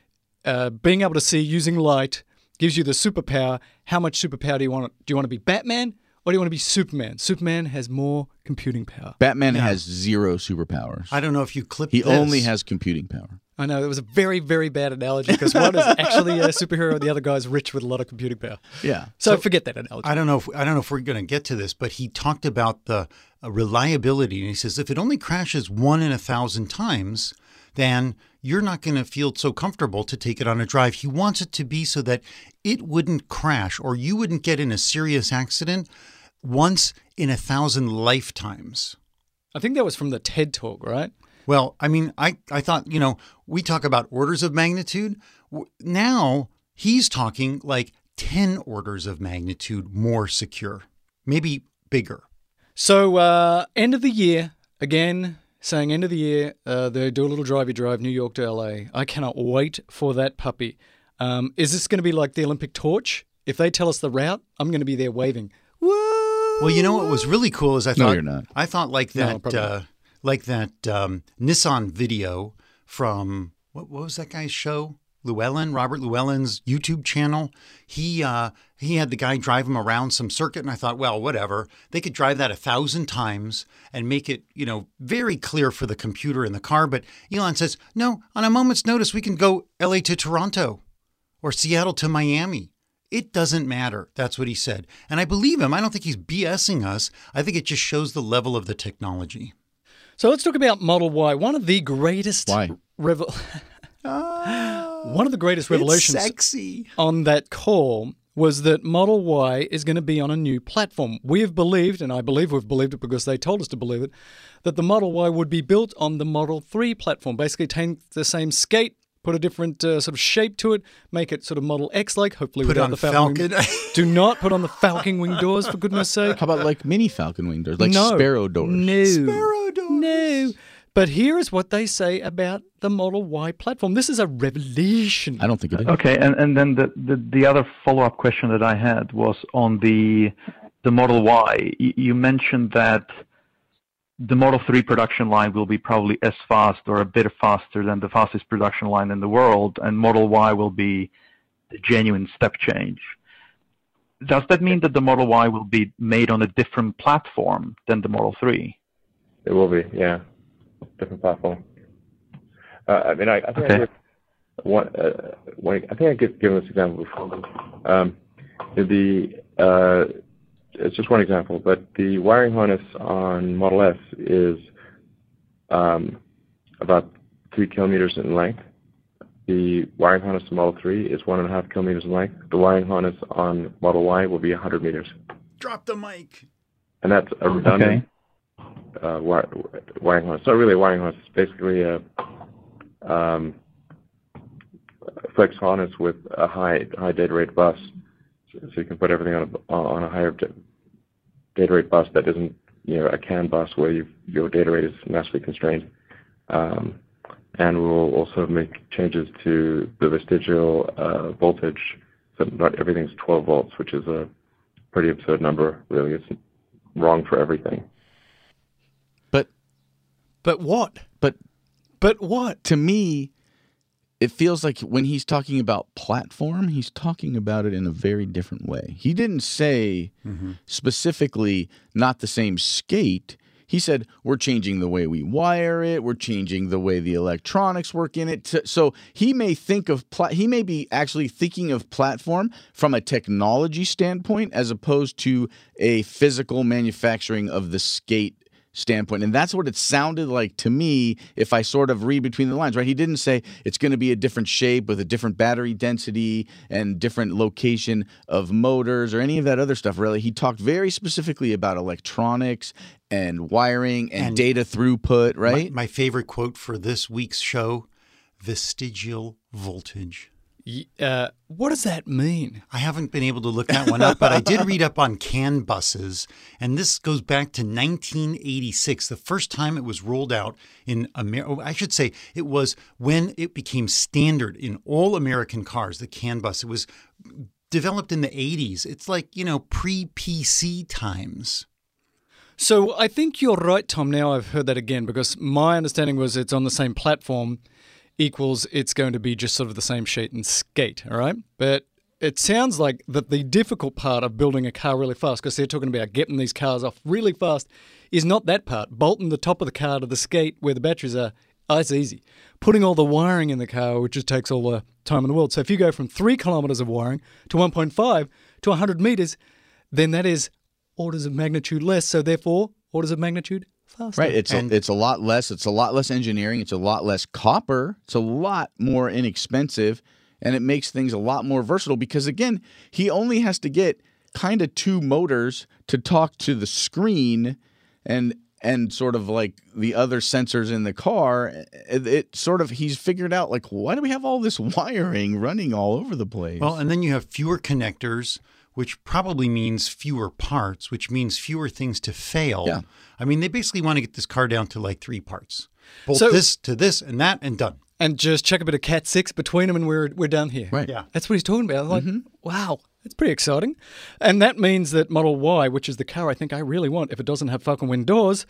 being able to see using light gives you the superpower. How much superpower do you want? Do you want to be Batman? Or do you want to be Superman? Superman has more computing power. Batman has 0 superpowers. I don't know if you clipped He this. only has computing power. I know, it was a very, very bad analogy because one is actually a superhero and the other guy's rich with a lot of computing power. Yeah. So forget that analogy. I don't know if we're going to get to this, but he talked about the reliability, and he says if it only crashes 1 in 1,000 times, then you're not going to feel so comfortable to take it on a drive. He wants it to be so that it wouldn't crash or you wouldn't get in a serious accident once in 1,000 lifetimes. I think that was from the TED Talk, right? Well, I mean, I thought, we talk about orders of magnitude. Now he's talking like 10 orders of magnitude more secure, maybe bigger. So end of the year, again, saying end of the year, they do a little drivey drive, New York to LA. I cannot wait for that puppy. Is this going to be like the Olympic torch? If they tell us the route, I'm going to be there waving. Woo! Well, you know what was really cool is I thought, no, you're not. I thought like that, Nissan video from what was that guy's show? Robert Llewellyn's YouTube channel. He had the guy drive him around some circuit, and I thought, well, whatever. They could drive that 1,000 times and make it, very clear for the computer in the car. But Elon says, no, on a moment's notice, we can go LA to Toronto or Seattle to Miami. It doesn't matter. That's what he said. And I believe him. I don't think he's BSing us. I think it just shows the level of the technology. So let's talk about Model Y. One of the greatest one of the greatest revelations on that call was that Model Y is going to be on a new platform. We have believed, and I believe we've believed it because they told us to believe it, that the Model Y would be built on the Model 3 platform. Basically take the same skate, put a different sort of shape to it, make it sort of Model X-like, hopefully put without on the Falcon. Do not put on the Falcon wing doors, for goodness sake. How about like mini Falcon wing doors, like Sparrow doors? No. Sparrow doors. No. But here is what they say about the Model Y platform. This is a revelation. I don't think it is. Okay, and then the other follow-up question that I had was on the Model Y. You mentioned that the Model 3 production line will be probably as fast or a bit faster than the fastest production line in the world, and Model Y will be the genuine step change. Does that mean that the Model Y will be made on a different platform than the Model 3? It will be, yeah, different platform. I mean, I think okay. I think I give this example before. It's just one example, but the wiring harness on Model S is about 3 kilometers in length. The wiring harness on Model 3 is 1.5 kilometers in length. The wiring harness on Model Y will be 100 meters. Drop the mic. And that's a redundant wiring harness. It's not really a wiring harness. It's basically a flex harness with a high data rate bus. So you can put everything on a higher data rate bus that isn't, a CAN bus where your data rate is massively constrained. And we'll also make changes to the vestigial voltage, so not everything's 12 volts, which is a pretty absurd number, really. It's wrong for everything. But what? But what? To me, it feels like when he's talking about platform, he's talking about it in a very different way. He didn't say specifically not the same skate. He said, we're changing the way we wire it. We're changing the way the electronics work in it. So he may think of he may be actually thinking of platform from a technology standpoint as opposed to a physical manufacturing of the skate standpoint. And that's what it sounded like to me if I sort of read between the lines, right? He didn't say it's going to be a different shape with a different battery density and different location of motors or any of that other stuff, really. He talked very specifically about electronics and wiring and data throughput, right? My favorite quote for this week's show, vestigial voltage. What does that mean? I haven't been able to look that one up, but I did read up on CAN buses, and this goes back to 1986, the first time it was rolled out in America. I should say it was when it became standard in all American cars, the CAN bus. It was developed in the 80s. It's like, pre-PC times. So I think you're right, Tom. Now I've heard that again, because my understanding was it's on the same platform equals it's going to be just sort of the same shape and skate, all right? But it sounds like that the difficult part of building a car really fast, because they're talking about getting these cars off really fast, is not that part. Bolting the top of the car to the skate where the batteries are, it's easy. Putting all the wiring in the car, which just takes all the time in the world. So if you go from 3 kilometers of wiring to 1.5 to 100 meters, then that is orders of magnitude less, so therefore orders of magnitude faster. Right. It's a lot less. It's a lot less engineering. It's a lot less copper. It's a lot more inexpensive, and it makes things a lot more versatile because, again, he only has to get kind of 2 motors to talk to the screen and sort of like the other sensors in the car. It sort of, he's figured out, like, why do we have all this wiring running all over the place? Well, and then you have fewer connectors, which probably means fewer parts, which means fewer things to fail. Yeah. I mean, they basically want to get this car down to like 3 parts. Bolt this to this and that and done. And just check a bit of Cat 6 between them and we're done here. Right. Yeah. That's what he's talking about. Like, wow, that's pretty exciting. And that means that Model Y, which is the car I think I really want, if it doesn't have fucking windows,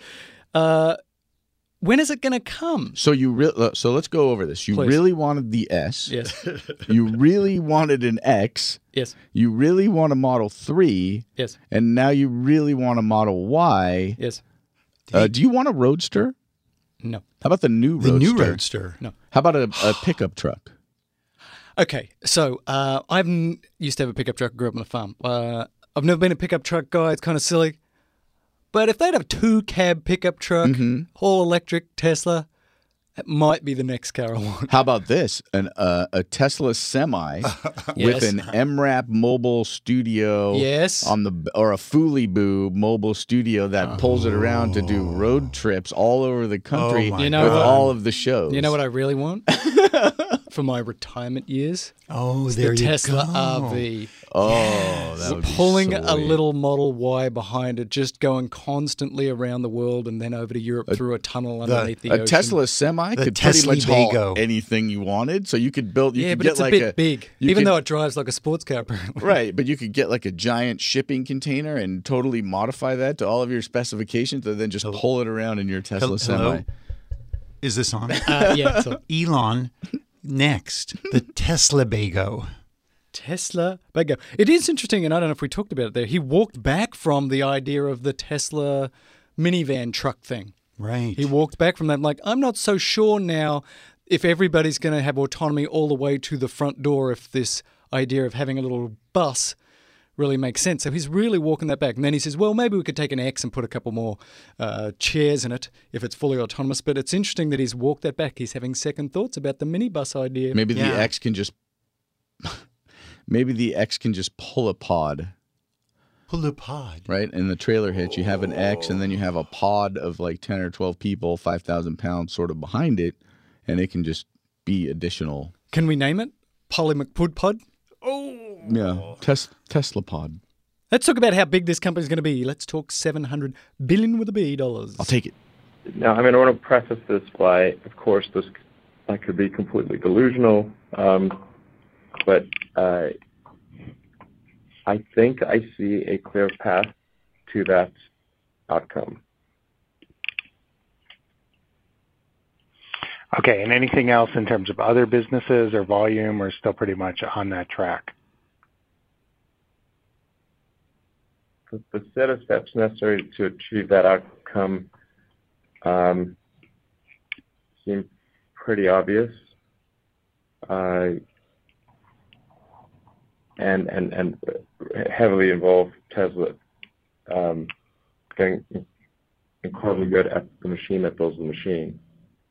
when is it going to come? So so let's go over this. You Please. really wanted the S. Yes. You really wanted an X. Yes. You really want a Model 3. Yes. And now you really want a Model Y. Yes. Do you want a Roadster? No. How about the new Roadster? The new Roadster. No. How about a pickup truck? Okay, so I used to have a pickup truck, grew up on a farm. I've never been a pickup truck guy. It's kind of silly. But if they'd have a 2-cab pickup truck, all electric Tesla, that might be the next car I want. How about this? A Tesla Semi with an MRAP mobile studio, or a Fully-Boo mobile studio that pulls it around to do road trips all over the country with all of the shows. You know what I really want? for my retirement years. Oh, It's there the you Tesla go. RV. Oh, that would be Pulling sweet. a little Model Y behind it, just going constantly around the world and then over to Europe through a tunnel underneath the A ocean. Tesla Semi The could pretty Tesla much haul Bago. anything you wanted. So you could build. You Yeah, could but get it's a like bit big, you even could- though it drives like a sports car, apparently. Right, but you could get like a giant shipping container and totally modify that to all of your specifications, and then just pull it around in your Tesla Semi. Hello? Is this on? Yeah, so Elon, next, the Tesla Bago. Tesla Bago. It is interesting, and I don't know if we talked about it there. He walked back from the idea of the Tesla minivan truck thing. Right. He walked back from that. Like, I'm not so sure now if everybody's going to have autonomy all the way to the front door, if this idea of having a little bus really makes sense. So he's really walking that back. And then he says, well, maybe we could take an X and put a couple more chairs in it if it's fully autonomous. But it's interesting that he's walked that back. He's having second thoughts about the minibus idea. Maybe the X can just. Maybe the X can just pull a pod. Pull a pod. Right? In the trailer hitch, you have an X, and then you have a pod of like 10 or 12 people, 5,000 pounds sort of behind it, and it can just be additional. Can we name it? Polly McPud Pod? Yeah, Tesla pod. Let's talk about how big this company's going to be. Let's talk $700 billion with a B dollars. I'll take it. Now, I mean, I want to preface this by, of course, that could be completely delusional, but I think I see a clear path to that outcome. Okay, and anything else in terms of other businesses or volume, or still pretty much on that track? The set of steps necessary to achieve that outcome seem pretty obvious, and heavily involve Tesla getting incredibly good at the machine that builds the machine,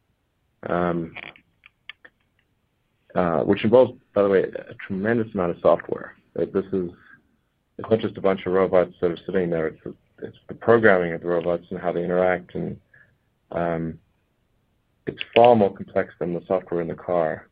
which involves, by the way, a tremendous amount of software. It's not just a bunch of robots that are sitting there. It's the programming of the robots and how they interact, and it's far more complex than the software in the car.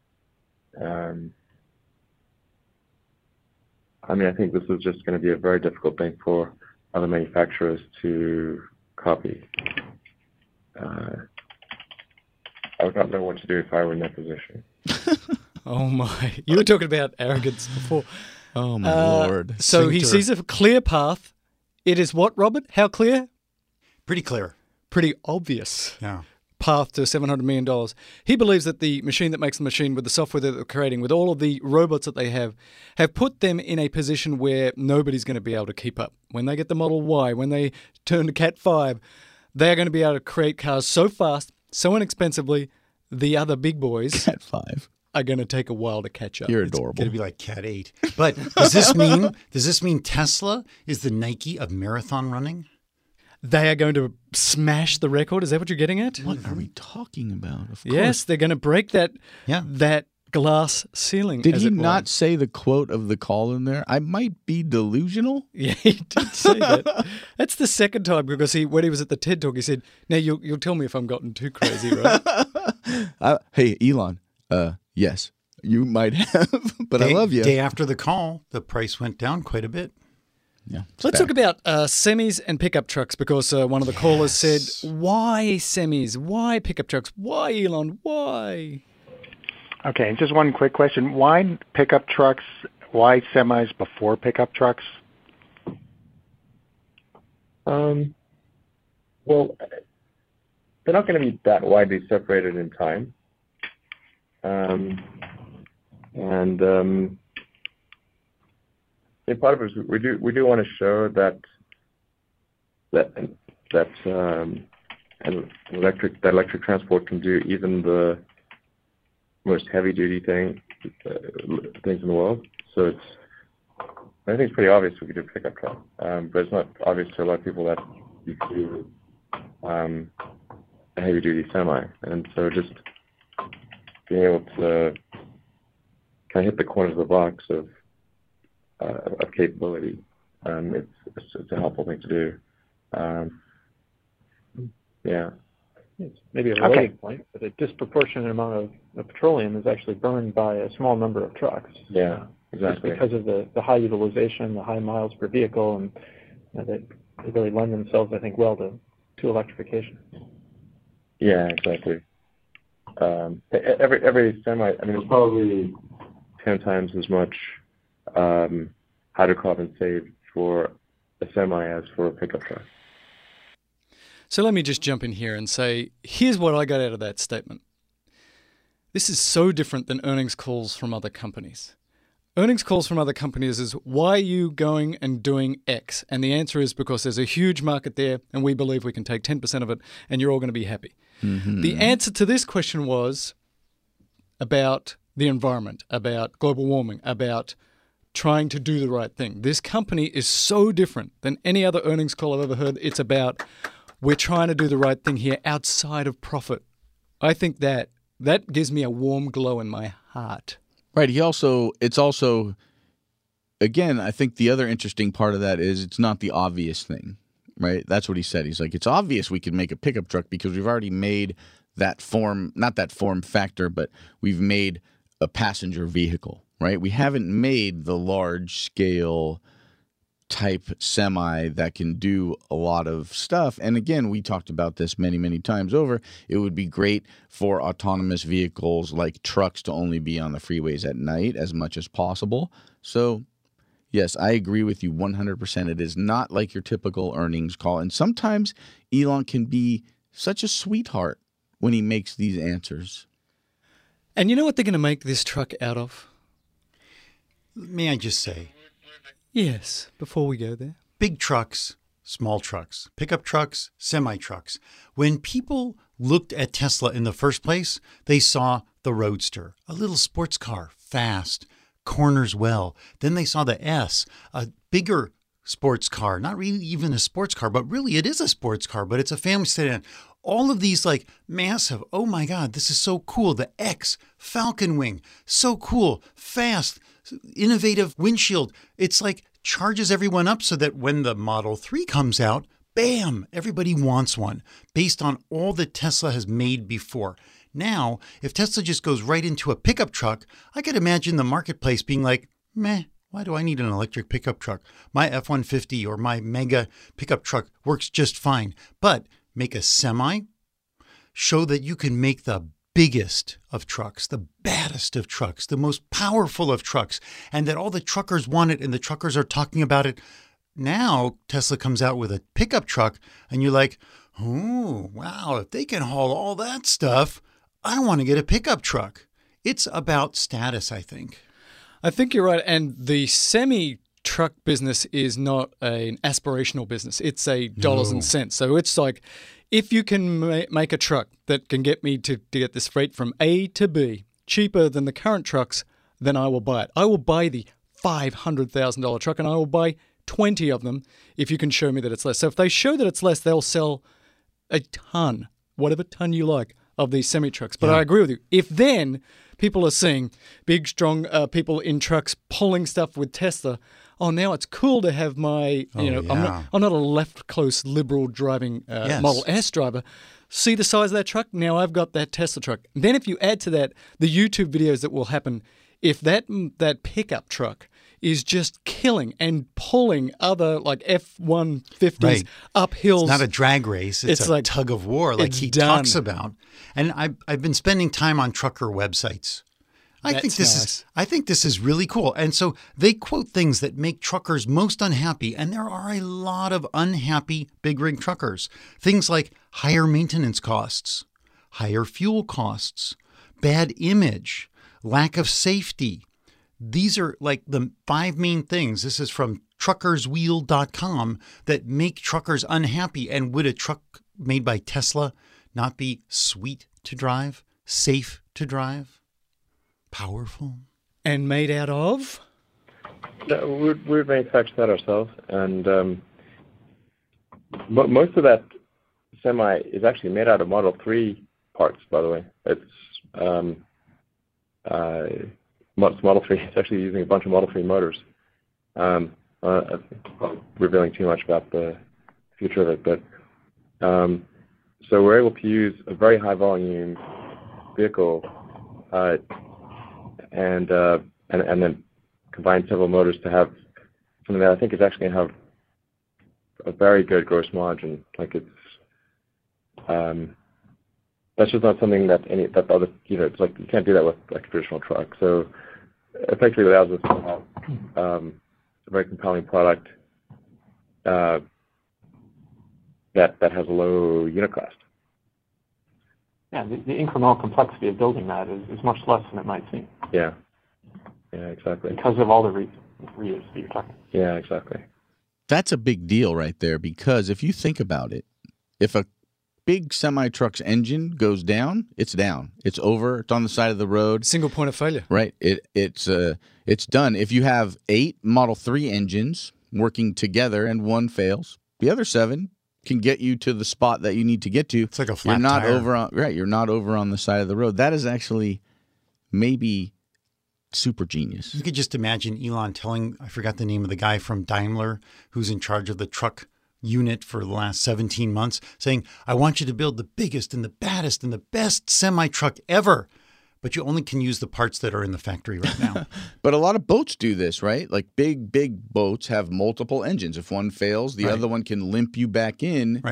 I mean, I think this is just going to be a very difficult thing for other manufacturers to copy. I would not know what to do if I were in that position. Oh my. You were talking about arrogance before. Oh my Lord. So he sees a clear path. It is what, Robert? How clear? Pretty clear. Pretty obvious. Yeah. Path to $700 million. He believes that the machine that makes the machine, with the software that they're creating, with all of the robots that they have put them in a position where nobody's going to be able to keep up. When they get the Model Y, when they turn to Cat 5, they are going to be able to create cars so fast, so inexpensively, the other big boys Cat 5 are going to take a while to catch up. You're It's adorable. going to be like Cat 8. But does this mean Tesla is the Nike of marathon running? They are going to smash the record. Is that what you're getting at? What are we talking about? Of course. Yes, they're going to break that glass ceiling. Did as he it not were. say the quote of the call in there? I might be delusional. Yeah, he did say that. That's the second time, because when he was at the TED Talk, he said, "Now you'll tell me if I'm gotten too crazy, right?" Hey, Elon. Yes, you might have, but I love you. Day after the call, the price went down quite a bit. Yeah. Let's talk about semis and pickup trucks, because one of the callers said, "Why semis? Why pickup trucks? Why, Elon? Why?" Okay, and just one quick question. Why pickup trucks? Why semis before pickup trucks? Well, they're not going to be that widely separated in time. Part of it is we do want to show that electric transport can do even the most heavy duty things in the world. So I think it's pretty obvious we could do a pickup truck, but it's not obvious to a lot of people that you could do a heavy duty semi, and so just being able to kind of hit the corners of the box of capability, it's a helpful thing to do. Yeah. it's maybe a related point, but a disproportionate amount of petroleum is actually burned by a small number of trucks. Yeah, exactly. Just because of the high utilization, the high miles per vehicle, and they really lend themselves, I think, well to electrification. Yeah, exactly. Every semi, I mean, it's probably 10 times as much hydrocarbon saved for a semi as for a pickup truck. So let me just jump in here and say, here's what I got out of that statement. This is so different than earnings calls from other companies. Earnings calls from other companies is, why are you going and doing X? And the answer is because there's a huge market there and we believe we can take 10% of it and you're all going to be happy. Mm-hmm. The answer to this question was about the environment, about global warming, about trying to do the right thing. This company is so different than any other earnings call I've ever heard. It's about, we're trying to do the right thing here outside of profit. I think that gives me a warm glow in my heart. Right. It's also, again, I think the other interesting part of that is it's not the obvious thing, right? That's what he said. He's like, it's obvious we could make a pickup truck because we've already made that form, not that form factor, but we've made a passenger vehicle, right? We haven't made the large scale type semi that can do a lot of stuff. And again, we talked about this many, many times over. It would be great for autonomous vehicles like trucks to only be on the freeways at night as much as possible. So, yes, I agree with you 100%. It is not like your typical earnings call. And sometimes Elon can be such a sweetheart when he makes these answers. And you know what they're going to make this truck out of? May I just say? Yes, before we go there. Big trucks, small trucks, pickup trucks, semi-trucks. When people looked at Tesla in the first place, they saw the Roadster, a little sports car, fast, corners well. Then they saw the S, a bigger sports car, not really even a sports car, but really it is a sports car, but it's a family sedan. All of these like massive, oh my God, this is so cool. The X, Falcon Wing, so cool, fast, innovative windshield. It's like charges everyone up so that when the Model 3 comes out, bam, everybody wants one based on all that Tesla has made before. Now, if Tesla just goes right into a pickup truck, I could imagine the marketplace being like, meh, why do I need an electric pickup truck? My F-150 or my mega pickup truck works just fine. But make a semi, show that you can make the biggest of trucks, the baddest of trucks, the most powerful of trucks, and that all the truckers want it and the truckers are talking about it. Now Tesla comes out with a pickup truck and you're like, oh, wow, if they can haul all that stuff, I want to get a pickup truck. It's about status, I think. I think you're right. And the semi-truck business is not an aspirational business. It's a dollars and cents. So it's like, if you can make a truck that can get me to get this freight from A to B cheaper than the current trucks, then I will buy it. I will buy the $500,000 truck and I will buy 20 of them if you can show me that it's less. So if they show that it's less, they'll sell a ton, whatever ton you like, of these semi-trucks. But I agree with you. If then people are seeing big, strong people in trucks pulling stuff with Tesla, oh, now it's cool to have my, I'm not a left close liberal driving Model S driver. See the size of that truck? Now I've got that Tesla truck. Then if you add to that the YouTube videos that will happen, if that pickup truck is just killing and pulling other like F-150s up hills. It's not a drag race. It's a like, tug of war like he talks about. And I've been spending time on trucker websites. I think this is really cool. And so they quote things that make truckers most unhappy. And there are a lot of unhappy big rig truckers. Things like higher maintenance costs, higher fuel costs, bad image, lack of safety. These are like the 5 main things. This is from truckerswheel.com that make truckers unhappy. And would a truck made by Tesla not be sweet to drive, safe to drive, powerful? And made out of? We manufacture that ourselves. And most of that semi is actually made out of Model 3 parts, by the way. It's Model 3. It's actually using a bunch of Model 3 motors. I'm probably revealing too much about the future of it, but So we're able to use a very high volume vehicle and then combine several motors to have something that I think is actually going to have a very good gross margin. Like it's that's just not something that other, it's like you can't do that with like a traditional truck. So effectively allows us to have a very compelling product that has a low unit cost. Yeah, the incremental complexity of building that is much less than it might seem. Yeah. Yeah, exactly. Because of all the reuse that you're talking about. Yeah, exactly. That's a big deal right there, because if you think about it, if a big semi-truck's engine goes down, it's down. It's over. It's on the side of the road. Single point of failure. Right. It's done. If you have 8 Model 3 engines working together and one fails, the other 7 can get you to the spot that you need to get to. It's like a flat You're not tire. over on You're not over on the side of the road. That is actually maybe super genius. You could just imagine Elon telling, I forgot the name of the guy from Daimler who's in charge of the truck unit for the last 17 months, saying, I want you to build the biggest and the baddest and the best semi-truck ever. But you only can use the parts that are in the factory right now. But a lot of boats do this, right? Like big boats have multiple engines. If one fails, the other one can limp you back in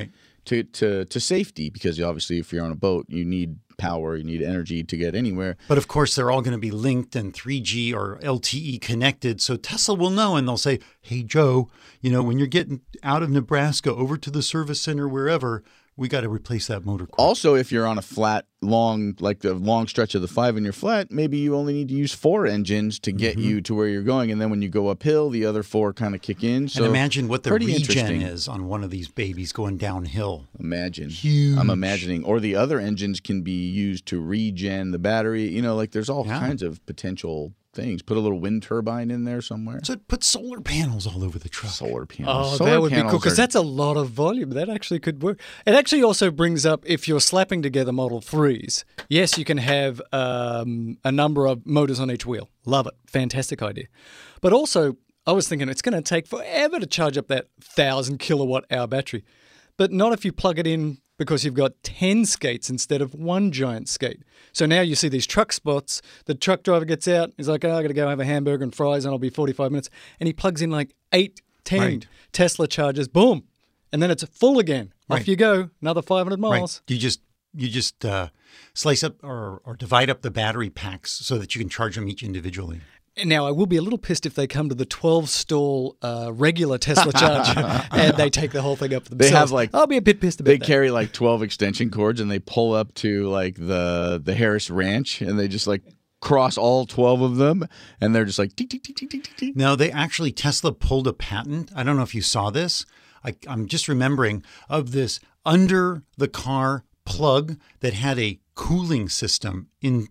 to safety, because obviously if you're on a boat, you need power, you need energy to get anywhere. But of course, they're all going to be linked and 3G or LTE connected. So Tesla will know, and they'll say, hey, Joe, when you're getting out of Nebraska over to the service center, wherever, we got to replace that motor core. Also, if you're on a flat, like the long stretch of the 5 and you're flat, maybe you only need to use 4 engines to get you to where you're going. And then when you go uphill, the other 4 kind of kick in. So and imagine what the pretty regen is on one of these babies going downhill. Imagine. Huge. I'm imagining. Or the other engines can be used to regen the battery. Like there's all kinds of potential things. Put a little wind turbine in there somewhere. So put solar panels all over the truck. Solar panels. Oh, Solar that would be panels cool, because that's a lot of volume. That actually could work. It actually also brings up, if you're slapping together Model 3s, yes, you can have a number of motors on each wheel. Love it. Fantastic idea. But also, I was thinking it's going to take forever to charge up that 1,000 kilowatt hour battery. But not if you plug it in, because you've got 10 skates instead of one giant skate. So now you see these truck spots. The truck driver gets out. He's like, I got to go have a hamburger and fries, and I'll be 45 minutes. And he plugs in like 8, 10 Tesla chargers. Boom. And then it's full again. Off you go. Another 500 miles. Right. You just slice up or divide up the battery packs so that you can charge them each individually. Now, I will be a little pissed if they come to the 12-stall regular Tesla charger and they take the whole thing up for themselves. They have like, I'll be a bit pissed about that. They carry like 12 extension cords, and they pull up to like the Harris Ranch, and they just like cross all 12 of them, and they're just like tick, tick, tick, tick, tick, tick. No, Tesla pulled a patent. I don't know if you saw this. I'm just remembering of this under the car plug that had a cooling system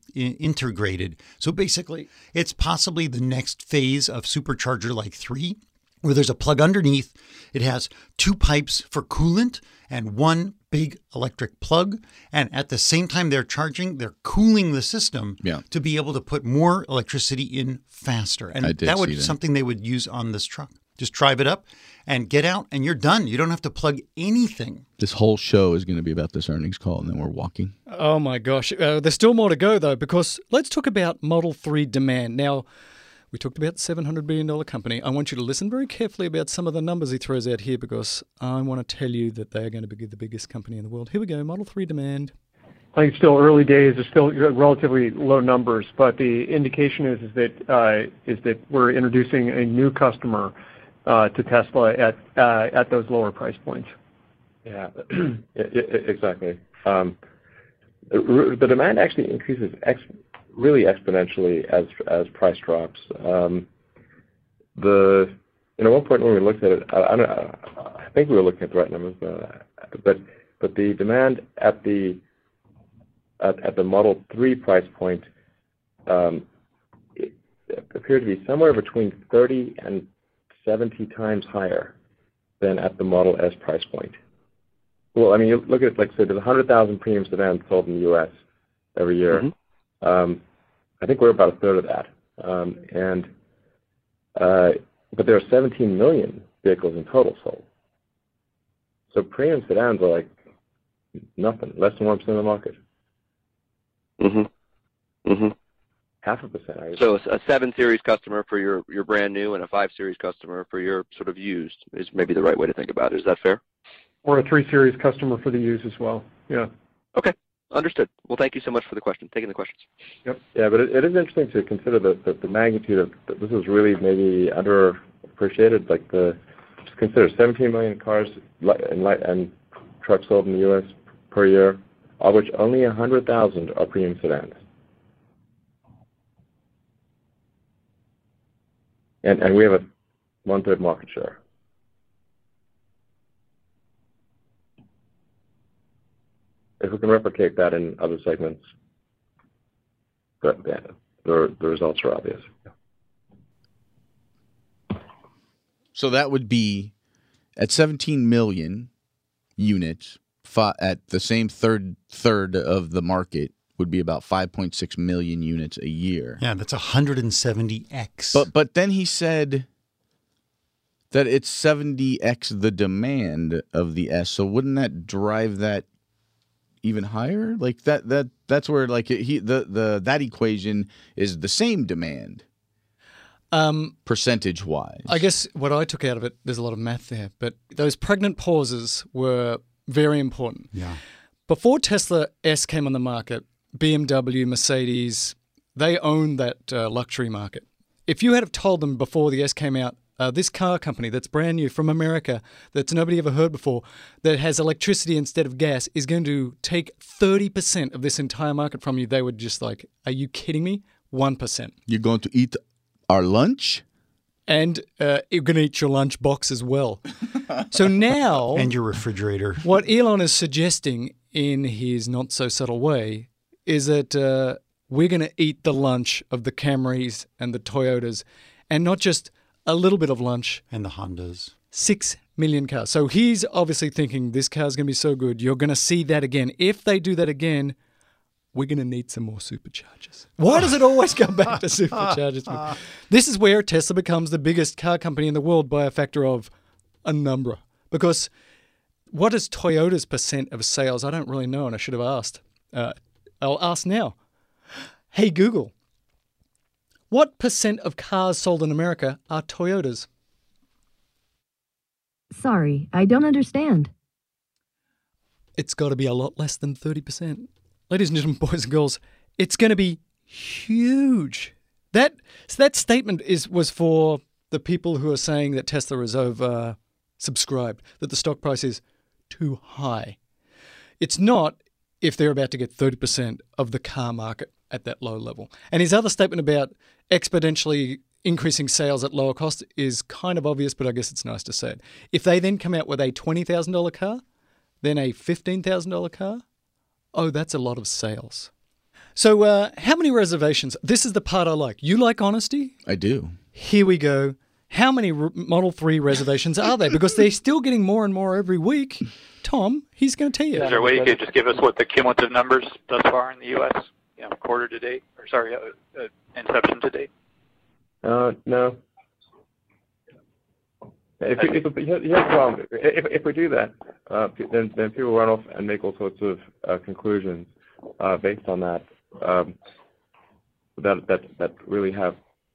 integrated. So basically, it's possibly the next phase of supercharger like 3, where there's a plug underneath. It has 2 pipes for coolant and 1 big electric plug. And at the same time they're charging, they're cooling the system to be able to put more electricity in faster. And that would be something they would use on this truck. Just drive it up and get out, and you're done. You don't have to plug anything. This whole show is going to be about this earnings call, and then we're walking. Oh, my gosh. There's still more to go, though, because let's talk about Model 3 demand. Now, we talked about the $700 billion company. I want you to listen very carefully about some of the numbers he throws out here, because I want to tell you that they are going to be the biggest company in the world. Here we go, Model 3 demand. I think it's still early days. It's still relatively low numbers, but the indication is that we're introducing a new customer to Tesla at those lower price points. Yeah, exactly. The demand actually increases really exponentially as price drops. At one point when we looked at it, I think we were looking at the right numbers, but the demand at the Model 3 price point it appeared to be somewhere between 30 and 70 times higher than at the Model S price point. Well, I mean, you look at it, like, say, there's 100,000 premium sedans sold in the U.S. every year. Mm-hmm. I think we're about a third of that. But there are 17 million vehicles in total sold. So premium sedans are like Nothing. Less than 1% of the market. Mm-hmm. Mm-hmm. 0.5%. So a 7 Series customer for your brand new and a 5 Series customer for your sort of used is maybe the right way to think about it. Is that fair? Or a 3 Series customer for the used as well. Yeah. Okay. Understood. Well, thank you so much for taking the questions. Yep. Yeah, but it is interesting to consider the magnitude of this is really maybe underappreciated. Like just consider 17 million cars and trucks sold in the U.S. per year, of which only 100,000 are premium sedans. And we have a 1/3 market share. If we can replicate that in other segments, the results are obvious. So that would be at 17 million units at the same third of the market would be about 5.6 million units a year. Yeah, that's 170x. But then he said that it's 70x the demand of the S. So wouldn't that drive that even higher? Like that's where like that equation is the same demand. Percentage wise. I guess what I took out of it, there's a lot of math there, but those pregnant pauses were very important. Yeah. Before Tesla S came on the market, BMW, Mercedes, they owned that luxury market. If you had have told them before the S came out, this car company that's brand new from America, that's nobody ever heard before, that has electricity instead of gas, is going to take 30% of this entire market from you, they would just like, are you kidding me? 1%. You're going to eat our lunch? And you're going to eat your lunch box as well. So now... And your refrigerator. What Elon is suggesting in his not-so-subtle way is that we're going to eat the lunch of the Camrys and the Toyotas, and not just a little bit of lunch. And the Hondas. 6 million cars. So he's obviously thinking this car's going to be so good, you're going to see that again. If they do that again, we're going to need some more superchargers. Why does it always come back to superchargers? This is where Tesla becomes the biggest car company in the world by a factor of a number. Because what is Toyota's percent of sales? I don't really know, and I should have asked. I'll ask now. Hey, Google, what percent of cars sold in America are Toyotas? Sorry, I don't understand. It's got to be a lot less than 30%. Ladies and gentlemen, boys and girls, it's going to be huge. That statement was for the people who are saying that Tesla is over-subscribed, that the stock price is too high. It's not if they're about to get 30% of the car market at that low level. And his other statement about exponentially increasing sales at lower cost is kind of obvious, but I guess it's nice to say it. If they then come out with a $20,000 car, then a $15,000 car, oh, that's a lot of sales. So how many reservations? This is the part I like. You like honesty? I do. Here we go. How many Model 3 reservations are there? Because they're still getting more and more every week. Tom, he's going to tell you. Is there a way you could just give us what the cumulative numbers thus far in the U.S., quarter to date, or sorry, inception to date? No. Here's the problem. If we do that, then people run off and make all sorts of conclusions based on that that really have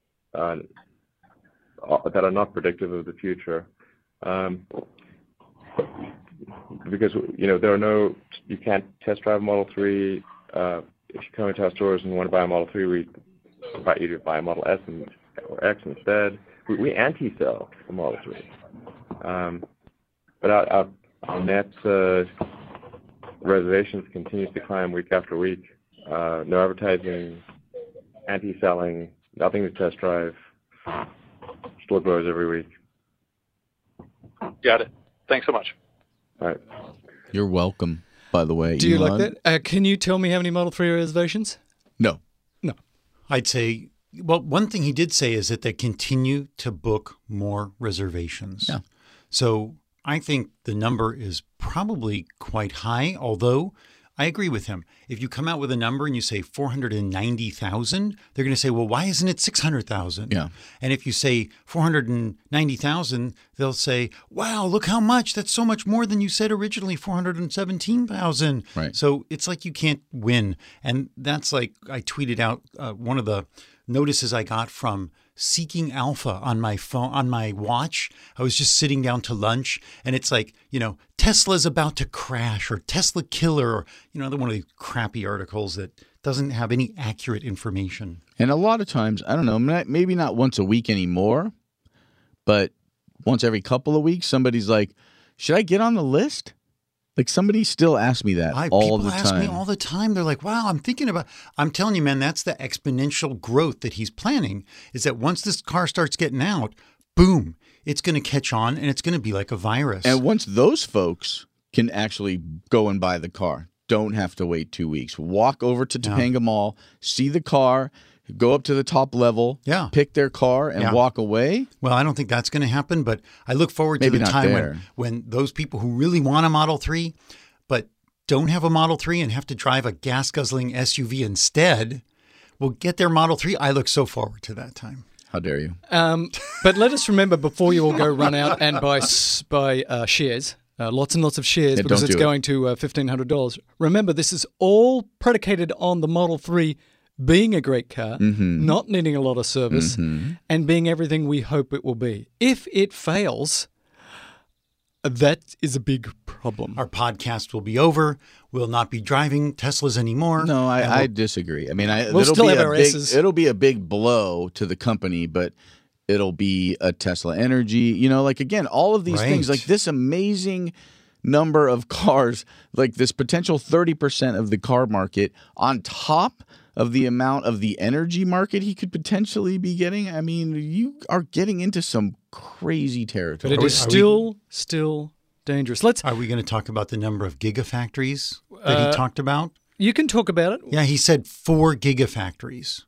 that are not predictive of the future. Because there are you can't test drive a Model 3. If you come into our stores and want to buy a Model 3, we invite you to buy a Model S or X instead. We anti-sell the Model 3. But our net reservations continues to climb week after week. No advertising, anti-selling, nothing to test drive. Still grows every week. Got it. Thanks so much. All right. You're welcome, by the way. Do you like that? Can you tell me how many Model 3 reservations? No. I'd say, well, one thing he did say is that they continue to book more reservations. Yeah. So I think the number is probably quite high, although I agree with him. If you come out with a number and you say 490,000, they're going to say, well, why isn't it 600,000? Yeah. And if you say 490,000, they'll say, wow, look how much. That's so much more than you said originally, 417,000. Right. So it's like you can't win. And that's like I tweeted out one of the notices I got from Seeking Alpha on my phone, on my watch. I was just sitting down to lunch, and it's like, Tesla's about to crash, or Tesla killer, or, one of these crappy articles that doesn't have any accurate information. And a lot of times, I don't know, maybe not once a week anymore, but once every couple of weeks, somebody's like, should I get on the list? Like, somebody still asks me that all the time. People ask me all the time. They're like, wow, I'm telling you, man, that's the exponential growth that he's planning, is that once this car starts getting out, boom, it's going to catch on, and it's going to be like a virus. And once those folks can actually go and buy the car, don't have to wait 2 weeks. Walk over to Topanga Mall, see the car, go up to the top level, pick their car, and walk away. Well, I don't think that's going to happen, but I look forward to the time when those people who really want a Model 3 but don't have a Model 3 and have to drive a gas-guzzling SUV instead will get their Model 3. I look so forward to that time. How dare you? But let us remember, before you all go run out and buy shares, lots and lots of shares, because it's going to $1,500. Remember, this is all predicated on the Model 3 being a great car, not needing a lot of service, and being everything we hope it will be. If it fails, that is a big problem. Our podcast will be over. We'll not be driving Teslas anymore. No, I disagree. I mean, we'll still have our S's. It'll be a big blow to the company, but it'll be a Tesla Energy. Again, all of these things, like this amazing number of cars, like this potential 30% of the car market on top of the amount of the energy market he could potentially be getting. I mean, you are getting into some crazy territory. But it is still dangerous. Are we going to talk about the number of gigafactories that he talked about? You can talk about it. Yeah, he said 4 gigafactories.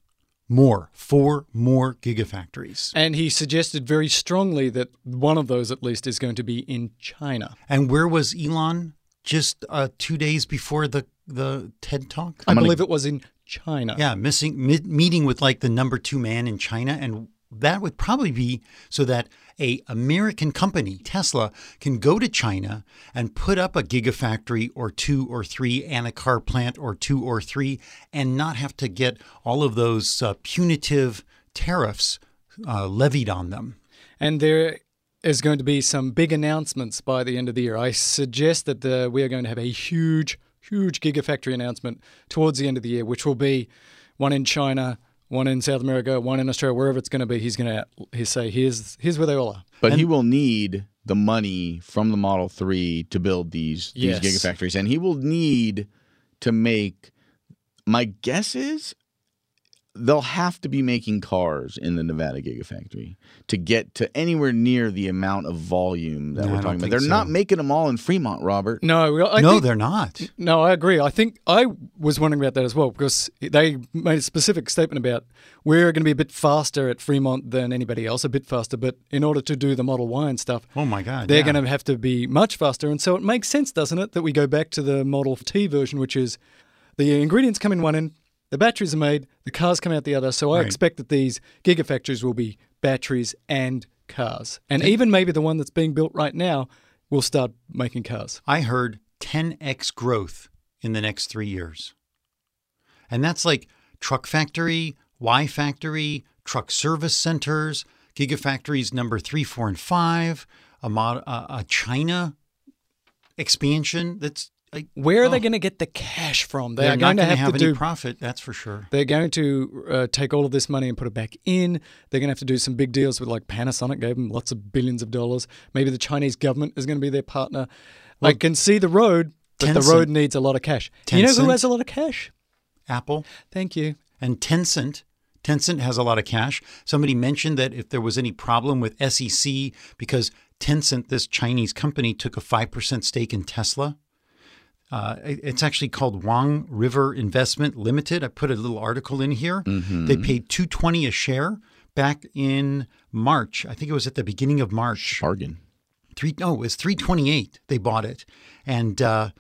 4 more gigafactories. And he suggested very strongly that one of those, at least, is going to be in China. And where was Elon just 2 days before the TED Talk? I believe it was in China. Yeah, meeting with like the number 2 man in China, and that would probably be so that a American company, Tesla, can go to China and put up a gigafactory or 2 or 3 and a car plant or 2 or 3 and not have to get all of those punitive tariffs levied on them. And there is going to be some big announcements by the end of the year. I suggest that we are going to have a huge gigafactory announcement towards the end of the year, which will be one in China, one in South America, one in Australia, wherever it's going to be. He's going to say, here's where they all are. But he will need the money from the Model 3 to build these gigafactories. And he will need to make, my guess is, they'll have to be making cars in the Nevada Gigafactory to get to anywhere near the amount of volume that we're talking about. They're not making them all in Fremont, Robert. No, they're not. No, I agree. I think I was wondering about that as well, because they made a specific statement about we're going to be a bit faster at Fremont than anybody else, a bit faster, but in order to do the Model Y and stuff, oh my God, they're going to have to be much faster. And so it makes sense, doesn't it, that we go back to the Model T version, which is the ingredients come in one end, the batteries are made, the cars come out the other. So I expect that these gigafactories will be batteries and cars. And even maybe the one that's being built right now will start making cars. I heard 10x growth in the next 3 years. And that's like truck factory, Y factory, truck service centers, gigafactories number 3, 4, and 5, a China expansion that's where are they going to get the cash from? They're not going to have any profit, that's for sure. They're going to take all of this money and put it back in. They're going to have to do some big deals with, like, Panasonic gave them lots of billions of dollars. Maybe the Chinese government is going to be their partner. Well, I can see the road, but the road needs a lot of cash. You know who has a lot of cash? Apple. Thank you. And Tencent. Tencent has a lot of cash. Somebody mentioned that if there was any problem with SEC, because Tencent, this Chinese company, took a 5% stake in Tesla. It's actually called Wang River Investment Limited. I put a little article in here. Mm-hmm. They paid $2.20 a share back in March. I think it was at the beginning of March. Bargain. It was $3.28. They bought it, and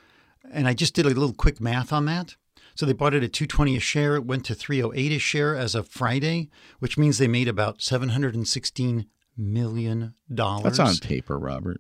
I just did a little quick math on that. So they bought it at $2.20 a share. It went to $3.08 a share as of Friday, which means they made about $716 million. That's on paper, Robert.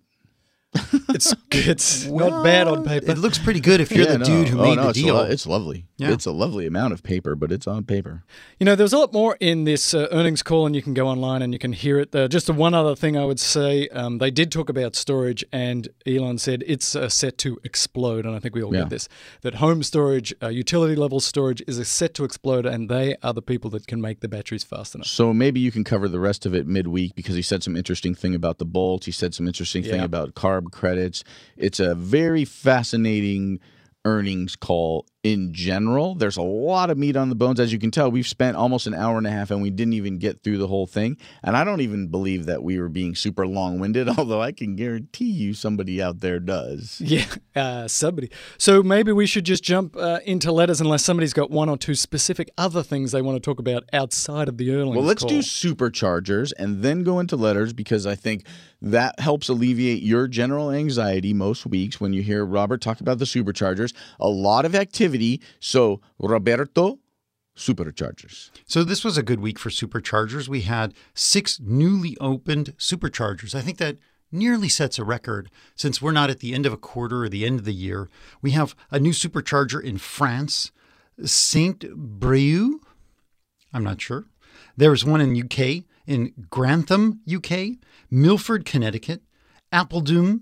It's not bad on paper. It looks pretty good if you're the dude who made the deal. It's lovely. Yeah. It's a lovely amount of paper, but it's on paper. You know, there's a lot more in this earnings call, and you can go online and you can hear it. Just one other thing I would say, they did talk about storage, and Elon said it's set to explode, and I think we all get this, that home storage, utility-level storage is set to explode, and they are the people that can make the batteries fast enough. So maybe you can cover the rest of it midweek, because he said some interesting thing about the Bolt. He said some interesting thing about carb credits. It's a very fascinating earnings call in general. There's a lot of meat on the bones. As you can tell, we've spent almost an hour and a half and we didn't even get through the whole thing. And I don't even believe that we were being super long-winded, although I can guarantee you somebody out there does. Yeah, somebody. So maybe we should just jump into letters, unless somebody's got one or two specific other things they want to talk about outside of the earnings call. Well, let's do superchargers and then go into letters, because I think that helps alleviate your general anxiety most weeks when you hear Robert talk about the superchargers. A lot of activity. So, Roberto, superchargers. So this was a good week for superchargers. We had 6 newly opened superchargers. I think that nearly sets a record since we're not at the end of a quarter or the end of the year. We have a new supercharger in France, Saint-Brieuc. I'm not sure. There's one in UK, in Grantham, UK, Milford, Connecticut, Apeldoorn,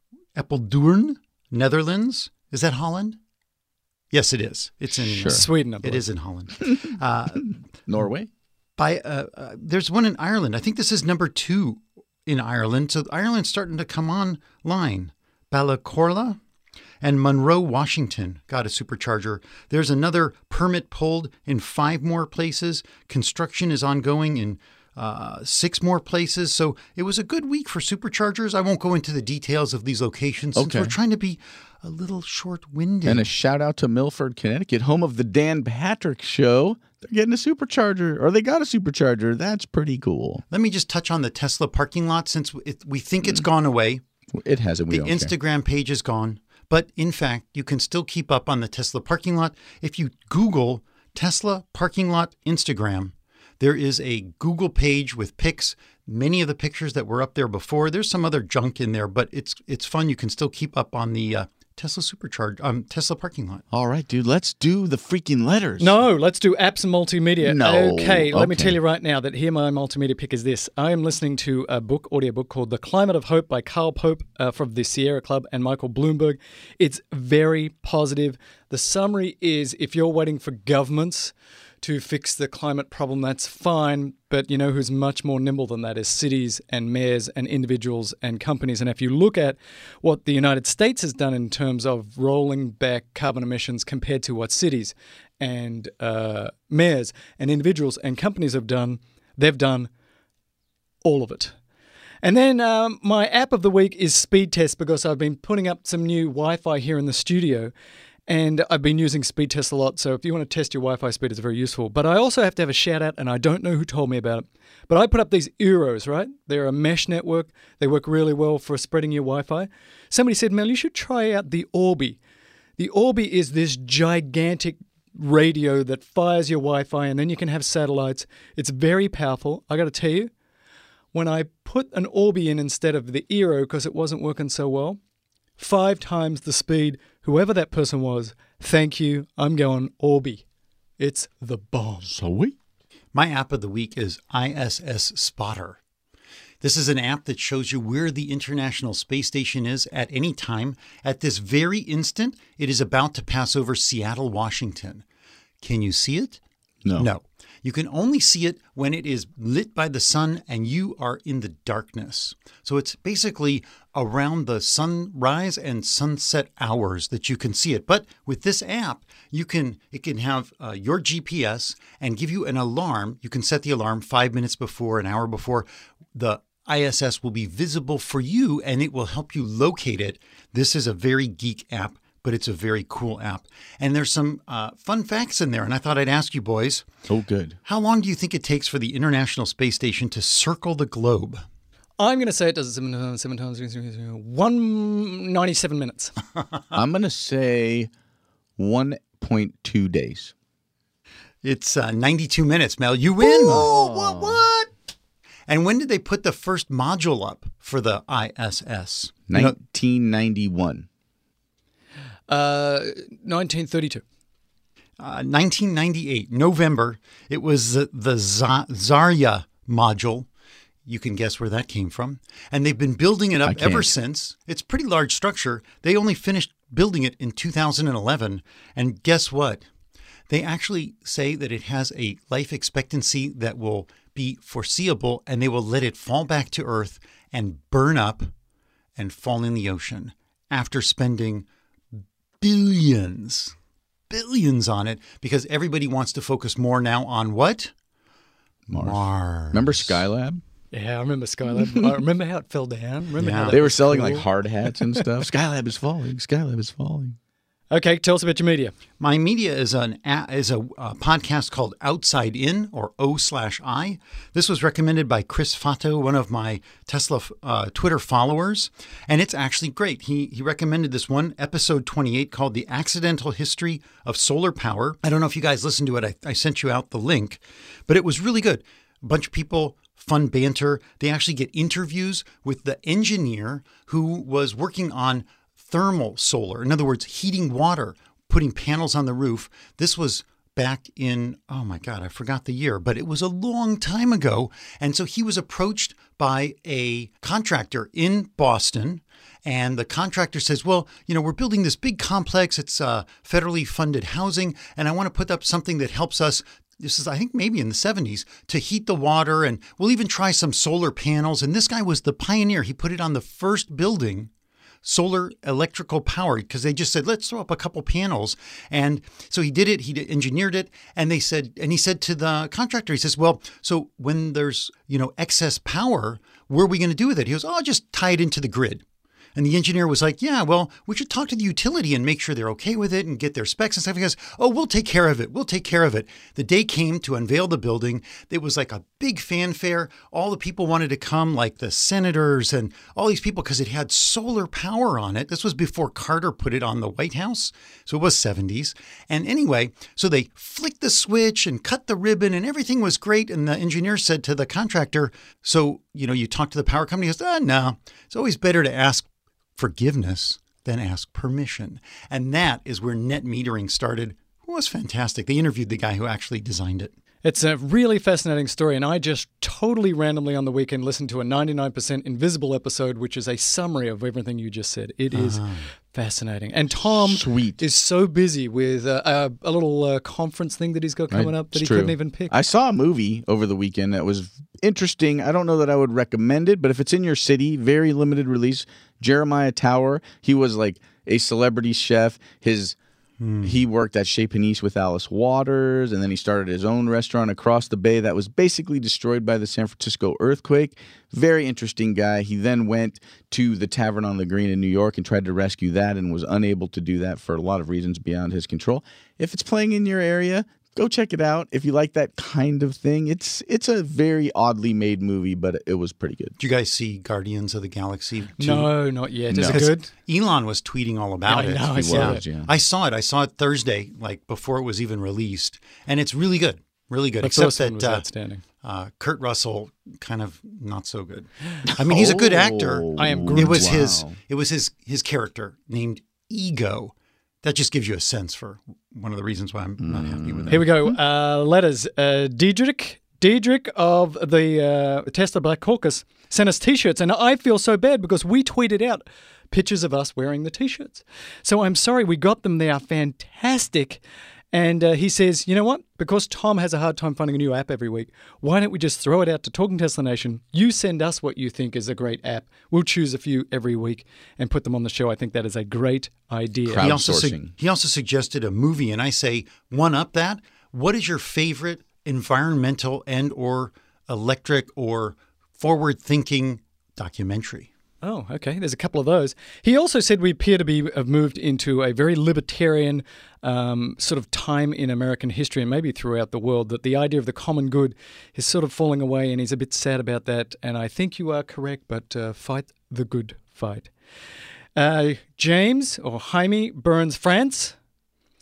Netherlands. Is that Holland? Yes, it is. It's in Sweden. I believe. It is in Holland. Norway? There's one in Ireland. I think this is number 2 in Ireland. So Ireland's starting to come online. Balacorla and Monroe, Washington got a supercharger. There's another permit pulled in 5 more places. Construction is ongoing in 6 more places. So it was a good week for superchargers. I won't go into the details of these locations since we're trying to be a little short-winded. And a shout out to Milford, Connecticut, home of the Dan Patrick Show. They're getting a supercharger, or they got a supercharger. That's pretty cool. Let me just touch on the Tesla parking lot, since we think it's gone away. It hasn't. The Instagram page is gone. But in fact, you can still keep up on the Tesla parking lot. If you Google Tesla parking lot Instagram, there is a Google page with pics. Many of the pictures that were up there before. There's some other junk in there, but it's fun. You can still keep up on the Tesla parking lot. All right, dude, let's do the freaking letters. No, let's do apps and multimedia. No. Okay, let me tell you right now that here my multimedia pick is this. I am listening to a audiobook called The Climate of Hope by Carl Pope from the Sierra Club and Michael Bloomberg. It's very positive. The summary is, if you're waiting for governments to fix the climate problem, that's fine. But you know who's much more nimble than that is cities and mayors and individuals and companies. And if you look at what the United States has done in terms of rolling back carbon emissions compared to what cities and mayors and individuals and companies have done, they've done all of it. And then my app of the week is Speed Test, because I've been putting up some new Wi-Fi here in the studio. And I've been using Speed Test a lot, so if you want to test your Wi-Fi speed, it's very useful. But I also have to have a shout-out, and I don't know who told me about it. But I put up these Eeros, right? They're a mesh network. They work really well for spreading your Wi-Fi. Somebody said, Mel, you should try out the Orbi. The Orbi is this gigantic radio that fires your Wi-Fi, and then you can have satellites. It's very powerful. I got to tell you, when I put an Orbi in instead of the Eero because it wasn't working so well, 5 times the speed. Whoever that person was, thank you. I'm going Orbi. It's the bomb. Sweet. My app of the week is ISS Spotter. This is an app that shows you where the International Space Station is at any time. At this very instant, it is about to pass over Seattle, Washington. Can you see it? No. You can only see it when it is lit by the sun and you are in the darkness. So it's basically around the sunrise and sunset hours that you can see it. But with this app, it can have your GPS and give you an alarm. You can set the alarm 5 minutes before, an hour before. The ISS will be visible for you and it will help you locate it. This is a very geek app, but it's a very cool app. And there's some fun facts in there, and I thought I'd ask you boys. Oh, good. How long do you think it takes for the International Space Station to circle the globe? I'm going to say it does it 7 times, 197 minutes. I'm going to say 1.2 days. It's 92 minutes, Mel. You win. Oh, what? And when did they put the first module up for the ISS? 1991. 1932. 1998, November. It was the Zarya module. You can guess where that came from. And they've been building it up ever since. It's a pretty large structure. They only finished building it in 2011. And guess what? They actually say that it has a life expectancy that will be foreseeable, and they will let it fall back to Earth and burn up and fall in the ocean after spending billions on it, because everybody wants to focus more now on what? Mars. Remember Skylab? Yeah, I remember Skylab. I remember how it fell down. Remember how they were selling like hard hats and stuff. Skylab is falling. Skylab is falling. Okay, tell us about your media. My media is a podcast called Outside In, or O/I. This was recommended by Chris Fatto, one of my Tesla Twitter followers, and it's actually great. He recommended this one, episode 28, called The Accidental History of Solar Power. I don't know if you guys listened to it. I sent you out the link, but it was really good. A bunch of people, fun banter. They actually get interviews with the engineer who was working on thermal solar. In other words, heating water, putting panels on the roof. This was back in, oh my God, I forgot the year, but it was a long time ago. And so he was approached by a contractor in Boston. And the contractor says, well, we're building this big complex. It's federally funded housing. And I want to put up something that helps us. This is, I think, maybe in the 70s, to heat the water. And we'll even try some solar panels. And this guy was the pioneer. He put it on the first building, solar electrical power, because they just said, let's throw up a couple panels. And so he did it. He engineered it. And he said to the contractor, he says, well, so when there's, excess power, what are we going to do with it? He goes, oh, just tie it into the grid. And the engineer was like, yeah, well, we should talk to the utility and make sure they're okay with it and get their specs and stuff. He goes, oh, we'll take care of it. We'll take care of it. The day came to unveil the building. It was like a big fanfare. All the people wanted to come, like the senators and all these people, because it had solar power on it. This was before Carter put it on the White House. So it was 70s. And anyway, so they flicked the switch and cut the ribbon and everything was great. And the engineer said to the contractor, so, you talk to the power company? He goes, no, it's always better to ask forgiveness than ask permission. And that is where net metering started. It was fantastic. They interviewed the guy who actually designed it. It's a really fascinating story, and I just totally randomly on the weekend listened to a 99% Invisible episode, which is a summary of everything you just said. It is fascinating. And Tom is so busy with a little conference thing that he's got coming up that he couldn't even pick. I saw a movie over the weekend that was interesting. I don't know that I would recommend it, but if it's in your city, very limited release. Jeremiah Tower, he was like a celebrity chef. He worked at Chez Panisse with Alice Waters, and then he started his own restaurant across the bay that was basically destroyed by the San Francisco earthquake. Very interesting guy. He then went to the Tavern on the Green in New York and tried to rescue that and was unable to do that for a lot of reasons beyond his control. If it's playing in your area, go check it out. If you like that kind of thing, it's a very oddly made movie, but it was pretty good. Did you guys see Guardians of the Galaxy 2? No, not yet. Is it good? Elon was tweeting all about it. I saw it. Yeah. I saw it. I saw it Thursday, like before it was even released, and it's really good. Really good. The first one was outstanding. Kurt Russell, kind of not so good. I mean, he's a good actor. I am Groot. It was his character named Ego. That just gives you a sense for one of the reasons why I'm not happy with it. Here we go. Letters. Diedrich of the Tesla Black Caucus sent us T-shirts, and I feel so bad because we tweeted out pictures of us wearing the T-shirts. So I'm sorry we got them. They are fantastic. And he says, you know what? Because Tom has a hard time finding a new app every week, why don't we just throw it out to Talking Tesla Nation? You send us what you think is a great app. We'll choose a few every week and put them on the show. I think that is a great idea. Crowdsourcing. He also suggested a movie, and I say, one up that. What is your favorite environmental and or electric or forward-thinking documentary? Oh, okay. There's a couple of those. He also said we appear to have moved into a very libertarian sort of time in American history and maybe throughout the world, that the idea of the common good is sort of falling away, and he's a bit sad about that. And I think you are correct, but fight the good fight. James, or Jaime Burns France,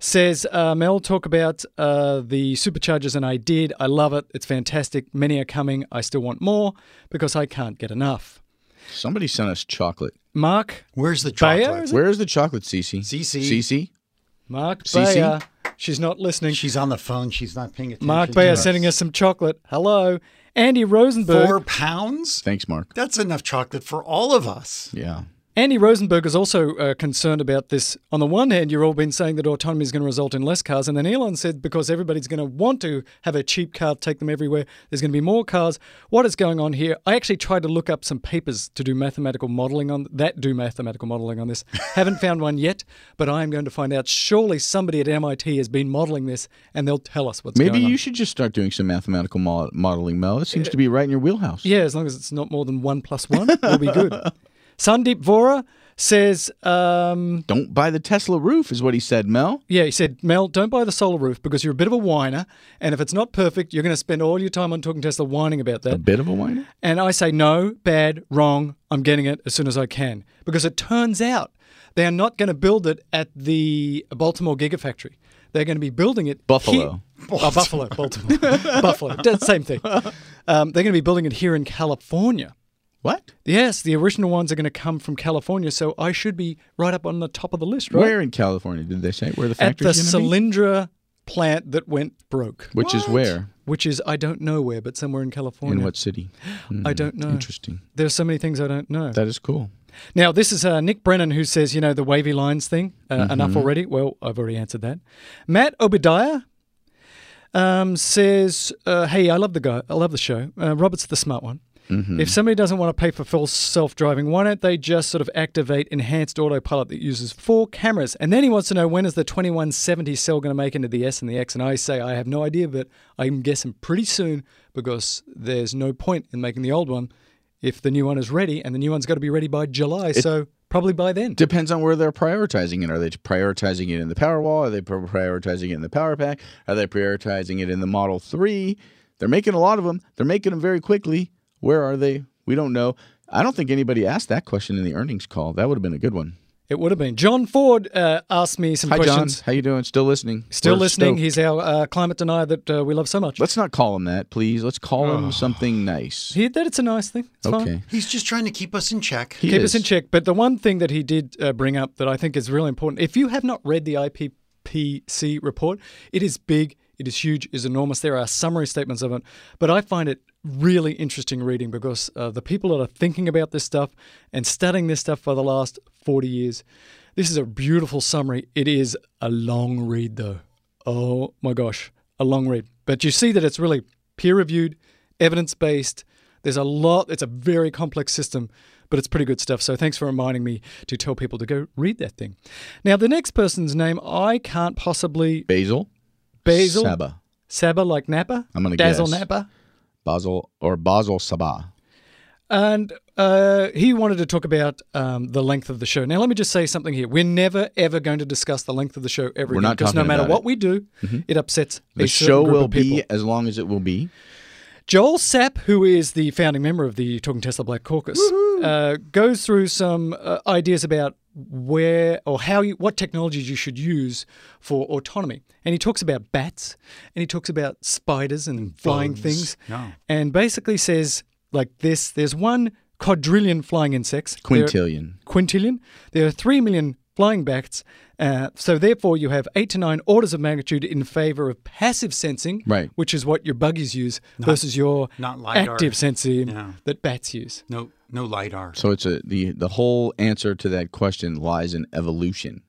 says, Mel, talk about the superchargers, and I did. I love it. It's fantastic. Many are coming. I still want more because I can't get enough. Somebody sent us chocolate. Mark, where's the Bayer, chocolate? Where is the chocolate, Cece? Cece. Mark Cece? Bayer. She's not listening. She's on the phone. She's not paying attention. Mark to Bayer us. sending us some chocolate. Hello. Andy Rosenberg. 4 pounds? Thanks, Mark. That's enough chocolate for all of us. Yeah. Andy Rosenberg is also concerned about this. On the one hand, you've all been saying that autonomy is going to result in less cars, and then Elon said because everybody's going to want to have a cheap car, take them everywhere, there's going to be more cars. What is going on here? I actually tried to look up some papers to do mathematical modelling on this. Haven't found one yet, but I am going to find out. Surely somebody at MIT has been modelling this, and they'll tell us what's going on. Maybe you should just start doing some mathematical modeling, Mel. It seems to be right in your wheelhouse. Yeah, as long as it's not more than 1 + 1, we'll be good. Sandeep Vora says... don't buy the Tesla roof, is what he said, Mel. Yeah, he said, Mel, don't buy the solar roof because you're a bit of a whiner, and if it's not perfect, you're going to spend all your time on Talking Tesla whining about that. A bit of a whiner? And I say, no, bad, wrong, I'm getting it as soon as I can. Because it turns out they are not going to build it at the Baltimore Gigafactory. They're going to be building it... Buffalo. Buffalo, Baltimore. Buffalo, same thing. They're going to be building it here in California. What? Yes, the original ones are going to come from California, so I should be right up on the top of the list, right? Where in California did they say? Where the factory's At the Solyndra plant that went broke. Which is where? Which is, I don't know where, but somewhere in California. In what city? I don't know. Interesting. There's so many things I don't know. That is cool. Now, this is Nick Brennan who says, the wavy lines thing, enough already? Well, I've already answered that. Matt Obadiah says, hey, I love the guy. I love the show. Robert's the smart one. If somebody doesn't want to pay for full self-driving, why don't they just sort of activate enhanced autopilot that uses 4 cameras? And then he wants to know, when is the 2170 cell going to make into the S and the X? And I say, I have no idea, but I'm guessing pretty soon because there's no point in making the old one if the new one is ready, and the new one's got to be ready by July, so probably by then. Depends on where they're prioritizing it. Are they prioritizing it in the Powerwall? Are they prioritizing it in the Power Pack? Are they prioritizing it in the Model 3? They're making a lot of them. They're making them very quickly. Where are they? We don't know. I don't think anybody asked that question in the earnings call. That would have been a good one. It would have been. John Ford asked me some questions. Hi, John. How you doing? Still listening? Still listening. He's our climate denier that we love so much. Let's not call him that, please. Let's call him something nice. It's a nice thing. It's fine. He's just trying to keep us in check. Keep us in check. But the one thing that he did bring up that I think is really important, if you have not read the IPCC report, it is big. It is huge, it is enormous. There are summary statements of it. But I find it really interesting reading because the people that are thinking about this stuff and studying this stuff for the last 40 years, this is a beautiful summary. It is a long read, though. Oh, my gosh, a long read. But you see that it's really peer-reviewed, evidence-based. There's a lot. It's a very complex system, but it's pretty good stuff. So thanks for reminding me to tell people to go read that thing. Now, the next person's name, I can't possibly... Basil? Saba. Saba like Napa? I'm going to guess. Dazzle Napa? Basel Saba. And he wanted to talk about the length of the show. Now, let me just say something here. We're never, ever going to discuss the length of the show ever again. Because no matter what we do, it upsets the show will be as long as it will be. Joel Sapp, who is the founding member of the Talking Tesla Black Caucus, goes through some ideas about where or what technologies you should use for autonomy. And he talks about bats, and he talks about spiders and flying things, and basically says like this: there's 1 quadrillion flying insects. Quintillion. There are 3 million flying bats. So therefore, you have 8 to 9 orders of magnitude in favor of passive sensing, which is what your buggies use, versus your active sensing that bats use. No LiDAR. So it's the whole answer to that question lies in evolution.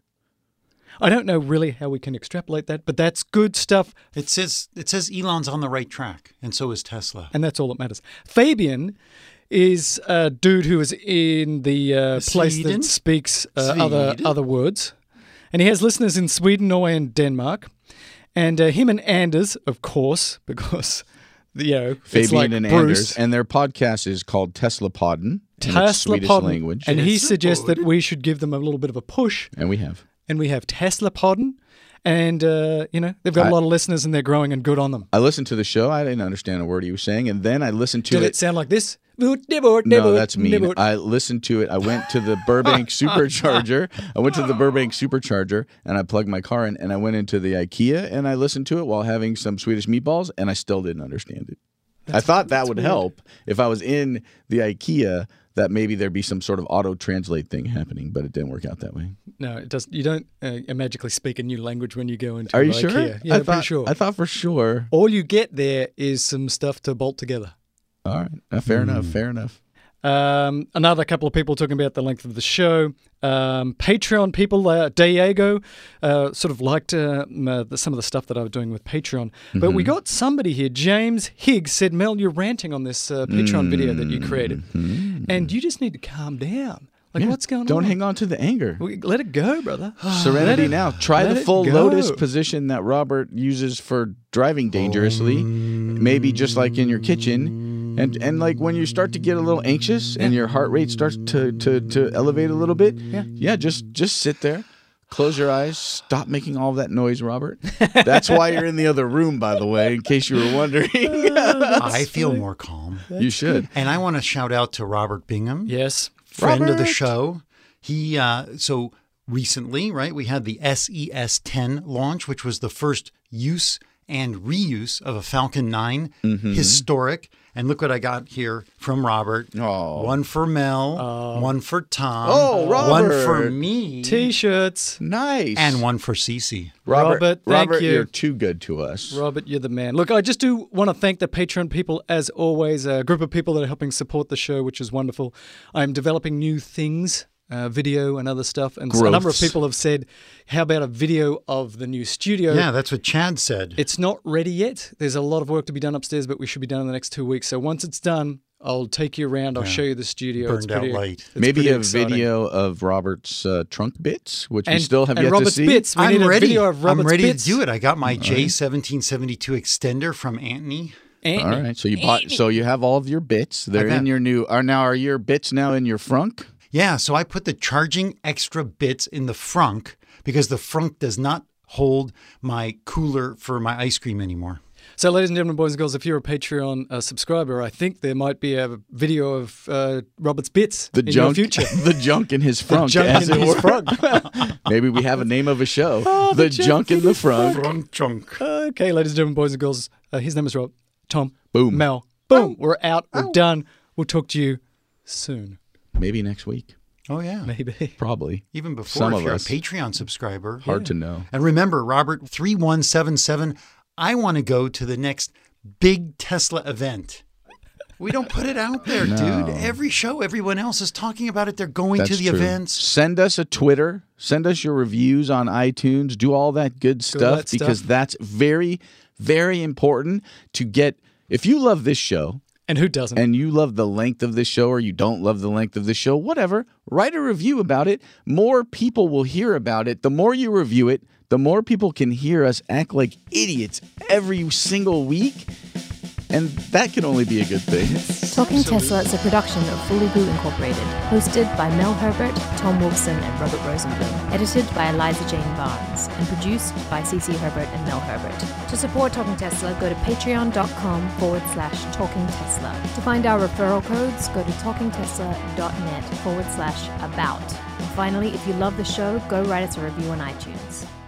I don't know really how we can extrapolate that, but that's good stuff. It says Elon's on the right track, and so is Tesla. And that's all that matters. Fabian is a dude who is in the place that speaks other words. And he has listeners in Sweden, Norway, and Denmark. And him and Anders, of course, because, Fabian it's like and Bruce. Anders. And their podcast is called Tesla Podden. Tesla Podden. Language. And he suggests that we should give them a little bit of a push. And we have. And we have Tesla Podden. And, they've got a lot of listeners and they're growing and good on them. I listened to the show. I didn't understand a word he was saying. And then I listened to Did it sound like this? No, that's mean. I listened to it. I went to the Burbank Supercharger. And I plugged my car in, and I went into the IKEA and I listened to it while having some Swedish meatballs, and I still didn't understand it. I thought that would help if I was in the IKEA, that maybe there'd be some sort of auto-translate thing happening, but it didn't work out that way. No, it does. You don't magically speak a new language when you go into Are you IKEA. sure? Yeah, I'm pretty sure. I thought for sure. All you get there is some stuff to bolt together. All right. Fair enough. Another couple of people talking about the length of the show. Patreon people, Diego, sort of liked some of the stuff that I was doing with Patreon. But we got somebody here, James Higgs, said, Mel, you're ranting on this Patreon video that you created. And you just need to calm down. Like, what's going on? Don't hang on to the anger. Let it go, brother. Serenity now. Try the full lotus position that Robert uses for driving dangerously. Maybe just like in your kitchen. And like when you start to get a little anxious and your heart rate starts to elevate a little bit, just sit there, close your eyes, stop making all of that noise, Robert. That's why you're in the other room, by the way, in case you were wondering. I feel more calm. You should. And I want to shout out to Robert Bingham. Yes. Friend of the show. He so recently, right, we had the SES-10 launch, which was the first use and reuse of a Falcon 9, historic. And look what I got here from Robert. Oh. One for Mel, one for Tom, Robert. one for me. T-shirts. Nice. And one for Cece. Robert, thank you. You're too good to us. Robert, you're the man. Look, I just do want to thank the Patreon people, as always, a group of people that are helping support the show, which is wonderful. I'm developing new things. Video and other stuff. And a number of people have said, how about a video of the new studio? Yeah, that's what Chad said. It's not ready yet. There's a lot of work to be done upstairs, but we should be done in the next 2 weeks. So once it's done, I'll take you around. I'll show you the studio. Burned out light. Maybe a video of Robert's trunk bits, which we still have yet Robert's to see. Bits. We need a video of Robert's I'm ready bits. to do it. I got my J1772 extender from Antony. All right. So you bought. So you have all of your bits. They're in your new. Are your bits now in your frunk? Yeah, so I put the charging extra bits in the frunk because the frunk does not hold my cooler for my ice cream anymore. So, ladies and gentlemen, boys and girls, if you're a Patreon subscriber, I think there might be a video of Robert's bits in your future. The junk in his frunk. Maybe we have a name of a show. The junk in the frunk. Frunk junk. Okay, ladies and gentlemen, boys and girls, his name is Rob. Tom. Boom. Mel. Boom. We're out. We're done. We'll talk to you soon. Maybe next week. Oh, yeah. Maybe. Probably. Even before, Some if of you're us. a Patreon subscriber. Hard to know. And remember, Robert, 3177, I want to go to the next big Tesla event. We don't put it out there, dude. Every show, everyone else is talking about it. They're going to the events. Send us a Twitter. Send us your reviews on iTunes. Do all that good stuff because that's very, very important to get. If you love this show. And who doesn't? And you love the length of this show or you don't love the length of the show, whatever, write a review about it. More people will hear about it. The more you review it, the more people can hear us act like idiots every single week. And that can only be a good thing. Talking Tesla is a production of Fully Boo Incorporated, hosted by Mel Herbert, Tom Wolfson, and Robert Rosenblum, edited by Eliza Jane Barnes, and produced by CC Herbert and Mel Herbert. To support Talking Tesla, go to patreon.com/Talking Tesla. To find our referral codes, go to talkingtesla.net/about. And finally, if you love the show, go write us a review on iTunes.